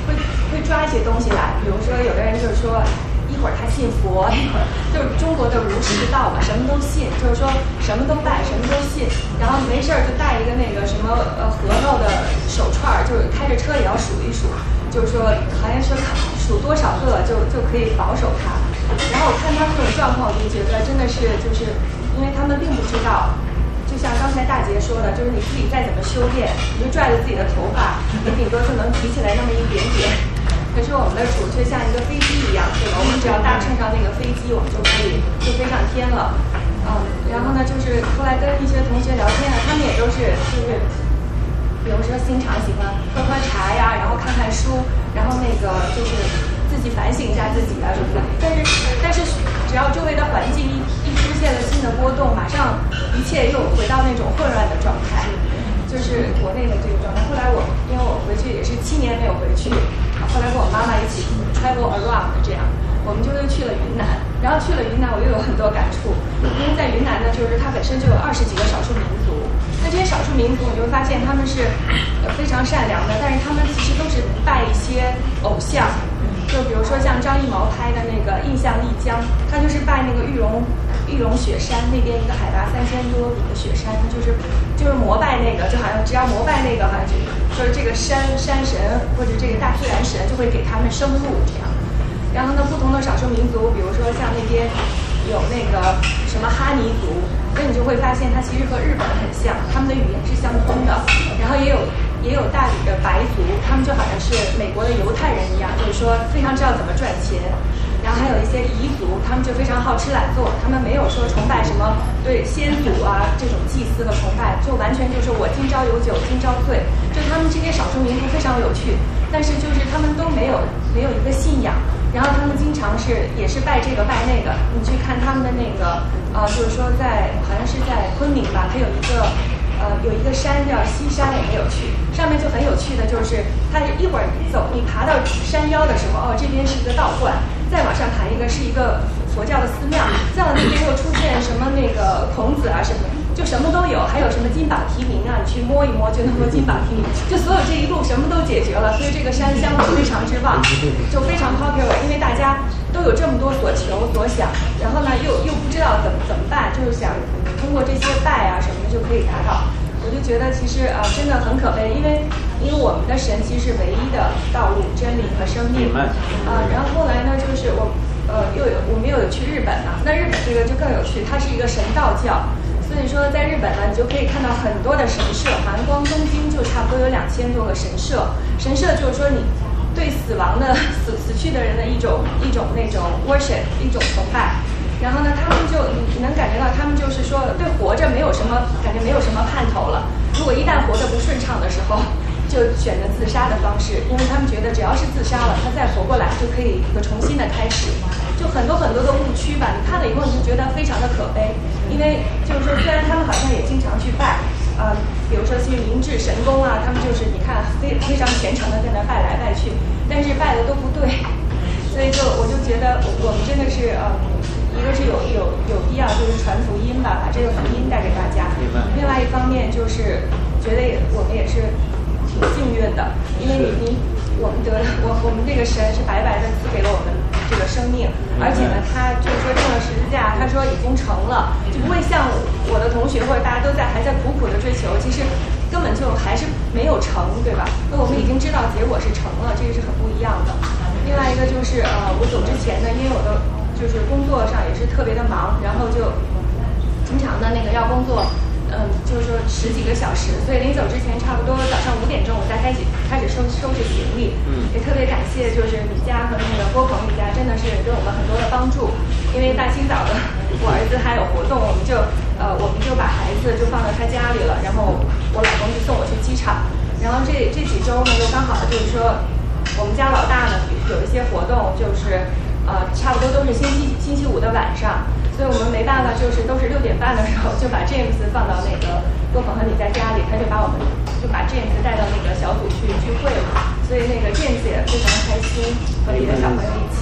S1: 会抓一些东西来，比如说有的人就是说。一会儿他信佛，一会儿就是中国的儒释道嘛，什么都信，就是说什么都拜，什么都信。然后没事儿就带一个那个什么呃核桃的手串儿，就是开着车也要数一数，就是说好像说数多少个就就可以保守它。然后我看他们这种状况，我就觉得真的是就是因为他们并不知道。就像刚才大姐说的，就是你自己再怎么修炼，你就拽着自己的头发，你顶多就能提起来那么一点点。可是我们的主却像一个飞机一样，对吧？我们只要搭乘上那个飞机，我们就可以就飞上天了。嗯，然后呢，就是后来跟一些同学聊天啊，他们也都是就是，比如说经常喜欢喝喝茶呀，然后看看书，然后那个就是自己反省一下自己啊什么的。但是但是只要周围的环境一一出现了新的波动，马上一切又回到那种混乱的状态。就是国内的这个状态。后来我因为我回去也是七年没有回去，后来跟我妈妈一起 travel around 这样，我们就又去了云南。然后去了云南，我又有很多感触，因为在云南呢，就是它本身就有二十几个少数民族。那这些少数民族，你就会发现他们是非常善良的，但是他们其实都是拜一些偶像。就比如说像张艺谋拍的那个《印象丽江》，他就是拜那个玉龙玉龙雪山那边一个海拔三千多米的雪山，他就是就是膜拜那个，就好像只要膜拜那个，好像就就是这个山山神或者这个大自然神就会给他们生路这样。然后呢，不同的少数民族，比如说像那边有那个什么哈尼族，那你就会发现它其实和日本很像，他们的语言是相通的。然后也有。也有大理的白族，他们就好像是美国的犹太人一样，就是说非常知道怎么赚钱。然后还有一些彝族，他们就非常好吃懒做，他们没有说崇拜什么对先祖啊这种祭祀和崇拜，就完全就是我今朝有酒今朝醉。就他们这些少数民族非常有趣，但是就是他们都没有没有一个信仰，然后他们经常是也是拜这个拜那个。你去看他们的那个呃，就是说在好像是在昆明吧，它有一个。呃，有一个山叫西山，也很有趣。上面就很有趣的就是，它一会儿走，你爬到山腰的时候，哦，这边是一个道观；再往上爬一个是一个佛教的寺庙，再往那边又出现什么那个孔子啊什么，就什么都有。还有什么金榜题名啊，你去摸一摸就能够金榜题名，就所有这一路什么都解决了。所以这个山香火非常之旺，就非常 popular， 因为大家都有这么多所求所想，然后呢又又不知道怎么怎么办，就是想。通过这些拜啊什么的就可以达到，我就觉得其实啊、呃、真的很可悲，因为因为我们的神其实是唯一的道路、真理和生命啊、呃。然后后来呢，就是我呃又有我们又有去日本嘛，那日本这个就更有趣，它是一个神道教，所以说在日本呢，你就可以看到很多的神社，好像光东京就差不多有两千多个神社。神社就是说你对死亡的死死去的人的一种一种那种 worship， 一种崇拜。然后呢，他们就你能感觉到，他们就是说对活着没有什么感觉，没有什么盼头了。如果一旦活得不顺畅的时候，就选择自杀的方式，因为他们觉得只要是自杀了，他再活过来就可以一个重新的开始。就很多很多的误区吧，你看了以后你就觉得非常的可悲，因为就是说，虽然他们好像也经常去拜，啊、呃，比如说去明治神宫啊，他们就是你看非非常虔诚的在那拜来拜去，但是拜的都不对，所以就我就觉得我们真的是呃。一个是有有有必要，就是传福音吧，把这个福音带给大家。另外一方面就是觉得也我们也是挺幸运的，因为你你我们得我我们这个神是白白的赐给了我们这个生命，而且呢，他就是说定了十字架，他说已经成了，就不会像我的同学或者大家都在还在苦苦的追求，其实根本就还是没有成，对吧？那我们已经知道结果是成了，这个是很不一样的。另外一个就是呃，我走之前呢，因为我的。就是工作上也是特别的忙，然后就经常的那个要工作，嗯，就是说十几个小时，所以临走之前差不多早上五点钟我才开始开始收收拾行李。嗯，也特别感谢就是米家和那个郭鹏一家，真的是给我们很多的帮助。因为大清早的我儿子还有活动，我们就呃我们就把孩子就放到他家里了，然后我老公就送我去机场。然后这这几周呢，就刚好就是说我们家老大呢有一些活动，就是。呃，差不多都是星期星期五的晚上，所以我们没办法，就是都是六点半的时候就把 James 放到那个郭鹏和你在家里，他就把我们就把 James 带到那个小组去聚会了，所以那个 James 也非常开心和你的小朋友一起，所以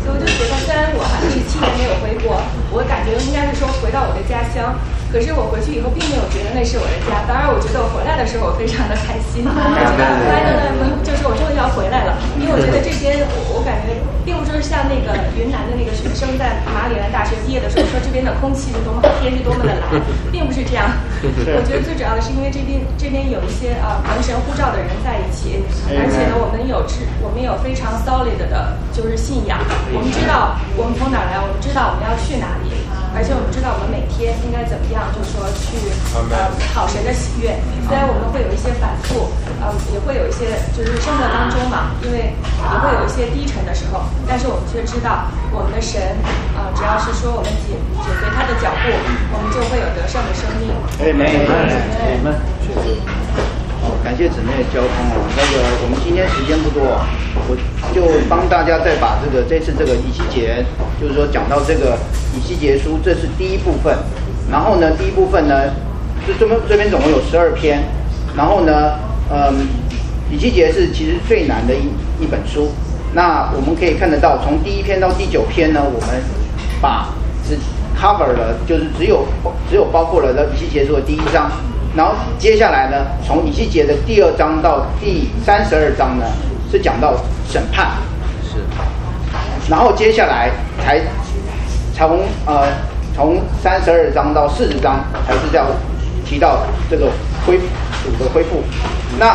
S10: 所以我就觉得，虽然我还是七年没有回国，我感觉应该是说回到我的家乡。可是我回去以后，并没有觉得那是我的家。当然，我觉得我回来的时候，我非常的开心。我觉得回来的就是我终于要回来了，因为我觉得这边我我感觉并不是像那个云南的那个学生在马里兰大学毕业的时候说这边的空气是多么好，天是多么的蓝，并不是这样。我觉得最主要的是因为这边这边有一些啊蒙神护照的人在一起，而且呢，我们有知我们有非常 solid 的就是信仰，我们知道我们从哪儿来，我们知道我们要去哪里。而且我们知道我们每天应该怎么样，就是说去呃讨神的喜悦。虽然我们会有一些反复，呃，也会有一些就是生活当中嘛，因为也会有一些低沉的时候，但是我们却知道我们的神，呃，只要是说我们紧紧随他的脚步，我们就会有得胜的生命。
S11: 哎，没没没没，确实。好，感谢姊妹的交通哦。那个我们今天时间不多，我就帮大家再把这个这次这个以西结，就是说讲到这个以西结书，这是第一部分。然后呢，第一部分呢，就这边这边总共有十二篇。然后呢，嗯，以西结是其实最难的一一本书。那我们可以看得到，从第一篇到第九篇呢，我们把只 cover 了，就是只有只有包括了以西结书的第一章。然后接下来呢，从以西结的第二章到第三十二章呢，是讲到审判，
S3: 是。
S11: 然后接下来才从呃从三十二章到四十章才是要提到这个恢复主的恢复。那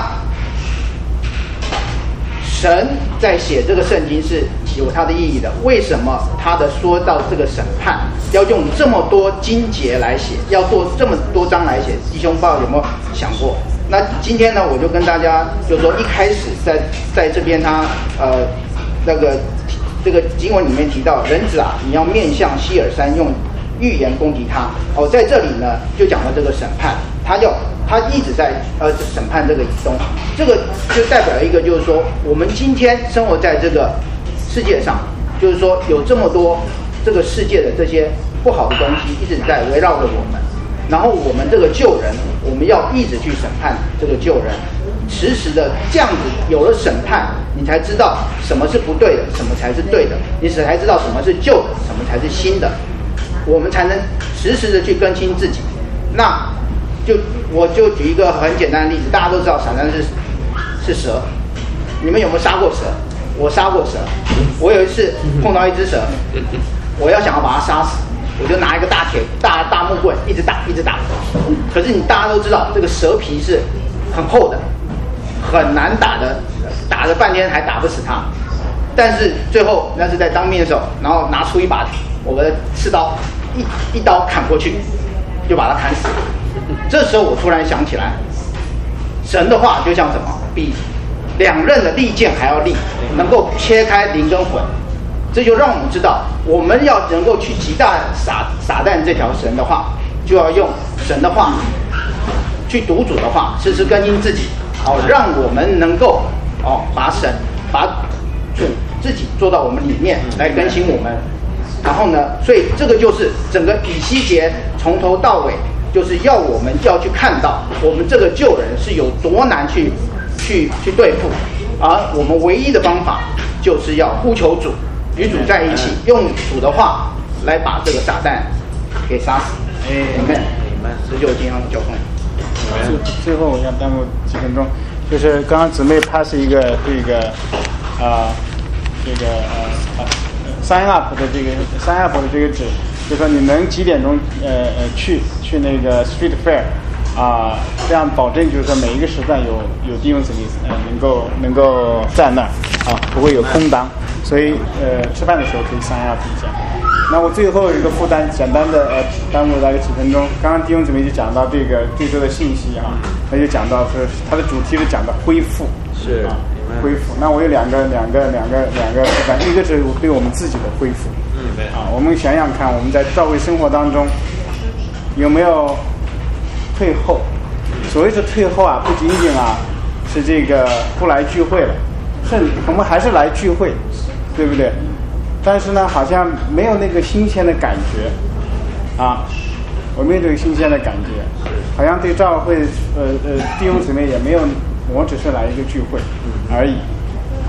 S11: 神在写这个圣经是有它的意义的，为什么他的说到这个审判要用这么多经节来写，要做这么多章来写？弟兄不知道有没有想过？那今天呢，我就跟大家就说，一开始在在这边他呃那个这个经文里面提到，人子啊，你要面向希尔山，用预言攻击他。哦，在这里呢就讲到这个审判，他要他一直在呃审判这个以东，这个就代表一个就是说，我们今天生活在这个世界上，就是说有这么多这个世界的这些不好的东西一直在围绕着我们，然后我们这个救人，我们要一直去审判这个救人，时时的这样子，有了审判，你才知道什么是不对的，什么才是对的，你才知道什么是旧的，什么才是新的，我们才能时时的去更新自己。那就我就举一个很简单的例子，大家都知道撒旦是是蛇，你们有没有杀过蛇？我杀过蛇，我有一次碰到一只蛇，我要想要把它杀死，我就拿一个大铁大大木棍一直打一直打。可是你大家都知道，这个蛇皮是很厚的，很难打的，打了半天还打不死它。但是最后那是在当兵的时候，然后拿出一把我的刺刀，一一刀砍过去，就把它砍死。这时候我突然想起来，神的话就像什么，比两刃的利剑还要利，能够切开灵跟魂。这就让我们知道，我们要能够去击打撒撒旦这条神的话，就要用神的话去读主的话，时时更新自己，好、哦、让我们能够哦把神把主自己做到我们里面来更新我们。然后呢，所以这个就是整个以西结从头到尾，就是要我们要去看到我们这个救人是有多难去去去对付，而我们唯一的方法就是要呼求主，与主在一起，用主的话来把这个撒旦给杀死。你看，这就是今天的交通。
S2: 最最后我想耽误几分钟，就是刚刚姊妹 pass 一个这个啊、呃、这个呃 sign up 的这个 sign up 的这个纸，就说你能几点钟呃呃去去那个 street fair 啊、呃，这样保证就是说每一个时段有有弟兄姊妹呃能够能够在那儿啊，不会有空档，所以呃吃饭的时候可以 sign up 一下。那我最后一个负担简单的呃耽误大概几分钟，刚刚弟兄姊妹就讲到这个最多的信息啊，他就讲到是它的主题是讲到恢复，
S3: 是
S2: 啊恢复。那我有两个两个两个两个负担，一个是对我们自己的恢复，
S3: 嗯对
S2: 啊，我们想想看，我们在教会生活当中有没有退后？所谓的退后啊，不仅仅啊是这个不来聚会了，甚至我们还是来聚会，对不对？但是呢，好像没有那个新鲜的感觉，啊，我没有这个新鲜的感觉，好像对教会呃呃弟兄姊妹也没有，我只是来一个聚会而已。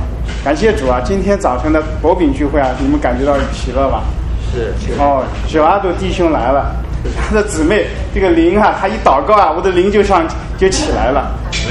S2: 感谢主啊！今天早晨的薄饼聚会啊，你们感觉到喜乐吧？
S6: 是是。
S2: 哦，小阿朵弟兄来了，他的姊妹这个灵啊，他一祷告啊，我的灵就上就起来了。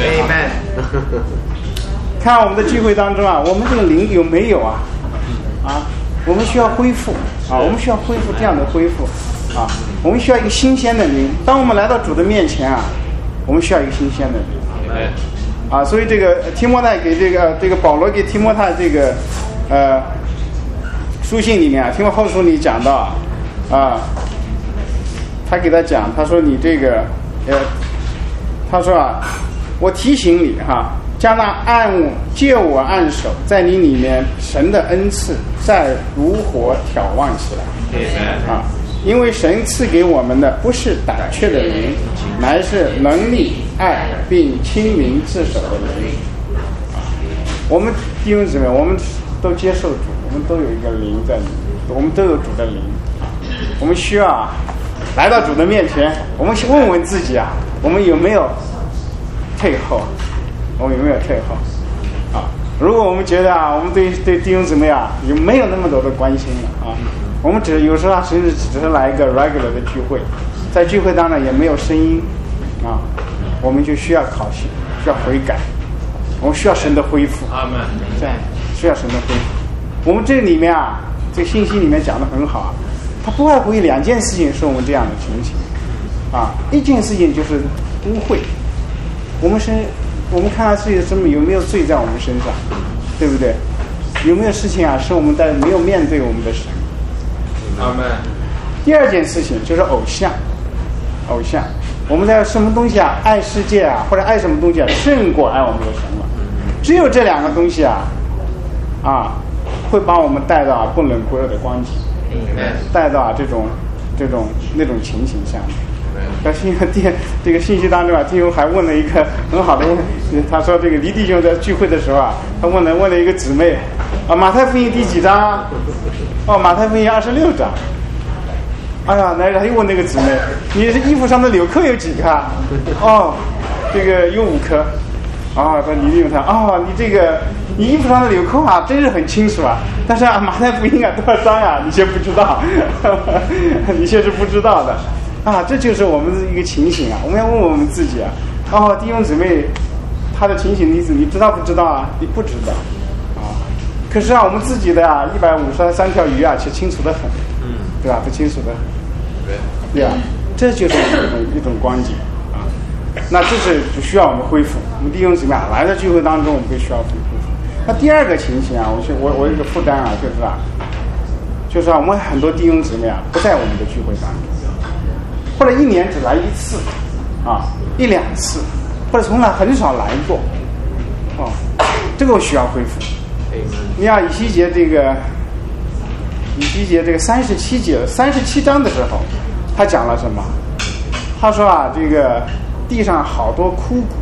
S5: Amen。
S2: 看我们的聚会当中啊，我们这个灵有没有啊？啊，我们需要恢复啊，我们需要恢复这样的恢复啊，我们需要一个新鲜的灵。当我们来到主的面前啊，我们需要一个新鲜的灵。啊，所以这个提摩太给这个这个保罗给提摩太这个呃书信里面啊，提摩后书里讲到啊，他给他讲，他说你这个呃，他说啊，我提醒你哈，将那按借我按手在你里面神的恩赐再如火挑旺起来啊，因为神赐给我们的不是胆怯的灵，乃是能力、爱并亲民自守的灵啊。我们弟兄姊妹，我们都接受主，我们都有一个灵在里面，我们都有主的灵啊。我们需要啊，来到主的面前，我们问问自己啊，我们有没有退后？我们有没有退后？啊，如果我们觉得啊，我们对对弟兄姊妹啊，有没有那么多的关心了啊？我们只有时候啊，甚至只是来一个 regular 的聚会，在聚会当中也没有声音啊，我们就需要考试，需要悔改，我们需要神的恢复。
S7: 阿门。
S2: 对，需要神的恢复。我们这里面啊，这个信息里面讲的很好啊，它不外乎有两件事情是我们这样的情形啊，一件事情就是污秽，我们身，我们看看自己的生命有没有罪在我们身上，对不对？有没有事情啊，是我们在没有面对我们的神？
S7: 阿门。
S2: 第二件事情就是偶像，偶像，我们在什么东西啊，爱世界啊，或者爱什么东西啊，胜过爱我们的神了。只有这两个东西啊，啊，会把我们带到、啊、不冷不热的光景，带到、啊、这种这种那种情形下面。在信电这个信息当中啊，弟兄还问了一个很好的问题，他说这个黎弟兄在聚会的时候啊，他问了问了一个姊妹啊，马太福音第几章啊？哦，马太福音二十六章。哎呀，来他又问那个姊妹，你衣服上的纽扣有几颗啊？哦，这个有五颗。啊，说你用它哦，你这个你衣服上的纽扣啊，真是很清楚啊。但是啊，马太福音啊多少章啊，你却不知道，你却是不知道的。啊，这就是我们的一个情形啊！我们要问我们自己啊，哦，弟兄姊妹，他的情形你你知道不知道啊？你不知道，啊，可是啊，我们自己的啊，一百五十三条鱼啊，却清楚得很，嗯，对吧？都清楚得很，对，对啊，这就是一种一种光景啊。那这是需要我们恢复。我们弟兄姊妹啊，来到聚会当中，我们就需要恢复。那第二个情形啊，我我我有一个负担啊，就是啊，就是啊，我们很多弟兄姊妹啊，不在我们的聚会当中。或者一年只来一次，啊，一两次，或者从来很少来过，哦，这个我需要恢复。你看以西结这个，以西结这个三十七节、三十七章的时候，他讲了什么？他说啊，这个地上好多枯骨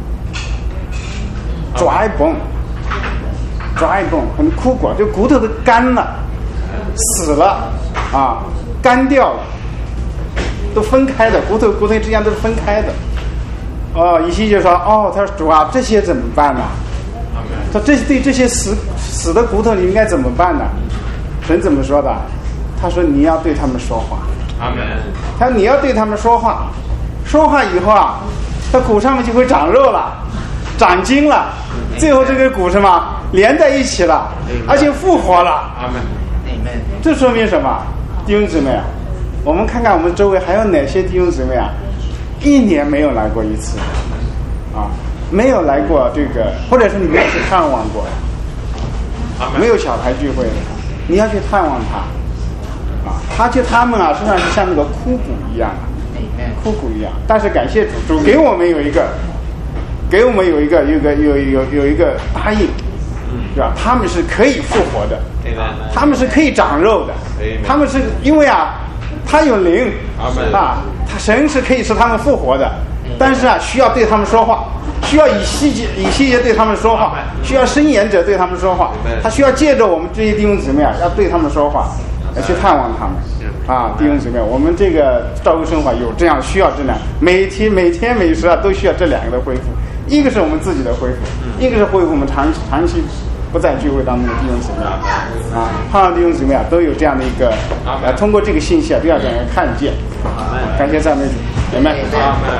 S2: ，dry bone，dry bone 很枯骨，就骨头都干了，死了，啊，干掉了。都分开的，骨头骨头之间都是分开的。哦，以西结说，哦，他说主啊，这些怎么办呢？他这对这些死死的骨头，你应该怎么办呢？神怎么说的？他说你要对他们说话。
S7: 阿门。
S2: 他说你要对他们说话，说话以后啊，这骨上面就会长肉了，长筋了，最后这个骨什么连在一起了，而且复活了。
S7: 阿门。
S2: 这说明什么？弟兄姊妹啊，我们看看我们周围还有哪些弟兄姊妹啊，一年没有来过一次，啊，没有来过这个，或者是你没有去探望过，没有小牌聚会的，你要去探望他，啊，他就他们啊，实际上是像那个枯骨一样，枯骨一样。但是感谢主，主给我们有一个，给我们有一个有一个有有有一个答应，对吧？他们是可以复活的，他们是可以长肉的，他们是因为啊。他有灵啊，他神是可以使他们复活的，但是啊，需要对他们说话，需要以西结以西结对他们说话，需要申言者对他们说话，他需要借着我们这些弟兄姊妹啊，要对他们说话，要去探望他们啊，弟兄姊妹，我们这个教会生活有这样需要这两，每天每天每时啊都需要这两个的恢复，一个是我们自己的恢复，一个是恢复我们长长期不在聚会当中的弟兄姊妹啊，盼望弟兄姊妹啊都有这样的一个啊，通过这个信息啊，都要让人看见。感谢赞美主，阿门。阿门。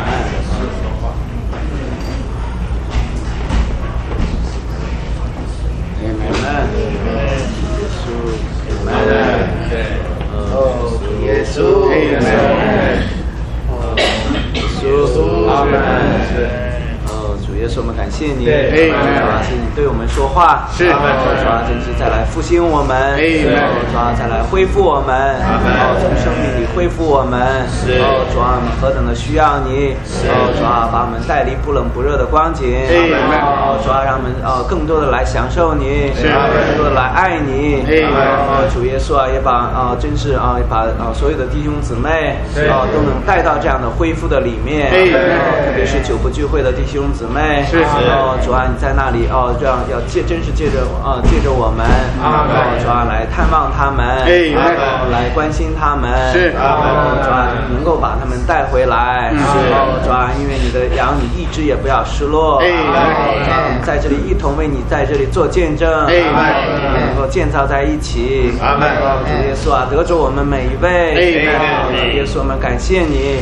S5: 耶稣，耶稣，
S3: 阿门。哦，主耶稣，我们感谢你，主啊，是你对我们说话，是，主啊，真是再来复兴我们，主啊，再来恢复我们，哦，从生命里恢复我们，哦，主啊，我们何等的需要你，哦，主啊，把我们带离不冷不热的光景，哦，主啊，让我们哦更多的来享受你，更多的来爱你，哦，主耶稣啊，也把啊，真是啊，把啊所有的弟兄姊妹哦都能带到这样的恢复的里面，特别是久不聚会的弟兄姊妹，哦，主啊，你在那里哦，这样要借，真是借着啊，借着我们，哦，主啊，来探望他们，哦，来关心他们，哦，主啊，能够把他们带回来，哦，主啊，因为你的羊，你一只也不要失落，哦，主啊，我们在这里一同为你在这里做见证，能够建造在一起，哦，主耶稣啊，得着我们每一位，主耶稣，我们感谢你，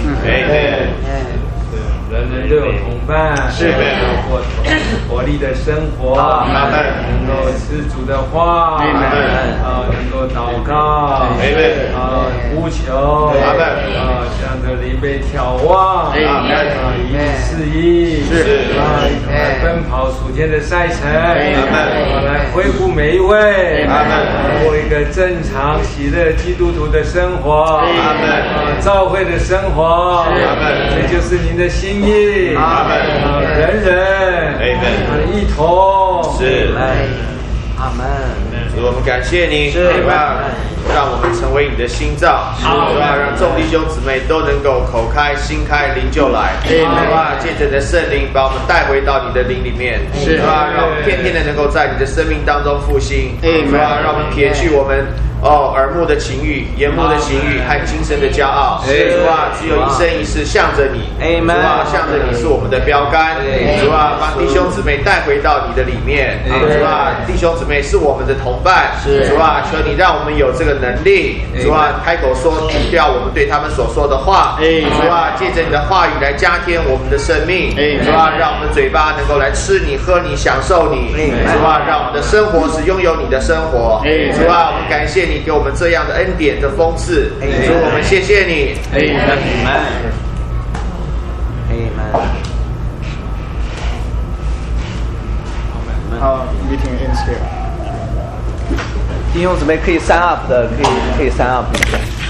S7: 人人都有同伴，是的，过活力的生活，能够吃主的话，啊，能够祷告，啊，呼求，啊，向着离被眺望，啊，一日四一，是啊，一同来奔跑属天的赛程，来恢复每一位，过一个正常喜乐基督徒的生活，啊，教会的生活，这就是您的心。阿门，人人，一同，
S5: 是，
S3: 阿门。
S5: 主，我们感谢你，是吧？让我们成为你的心脏，是吧？让众弟兄姊妹都能够口开、心开、灵就来，是吧？借着你的圣灵，把我们带回到你的灵里面，是吧？让我们天天的能够在你的生命当中复兴，是吧？让我们撇去我们。哦，耳目的情欲、眼目的情欲和今生的骄傲，主啊，只有一生一世向着你，主啊，向着你是我们的标杆，主啊，把弟兄姊妹带回到你的里面，主啊，弟兄姊妹是我们的同伴，主啊，求你让我们有这个能力，主啊，开口说掉我们对他们所说的话，主啊，借着你的话语来加添我们的生命，主啊，让我们的嘴巴能够来吃你、喝你、享受你，主啊，让我们的生活是拥有你的生活，主啊，我们感谢你。你给我们这样的恩典的封赐，主，我们谢谢你。Amen.
S3: Amen.
S2: Our meeting ends here.
S3: 弟兄姊妹可以 sign up 的，可以可以 sign up 一下。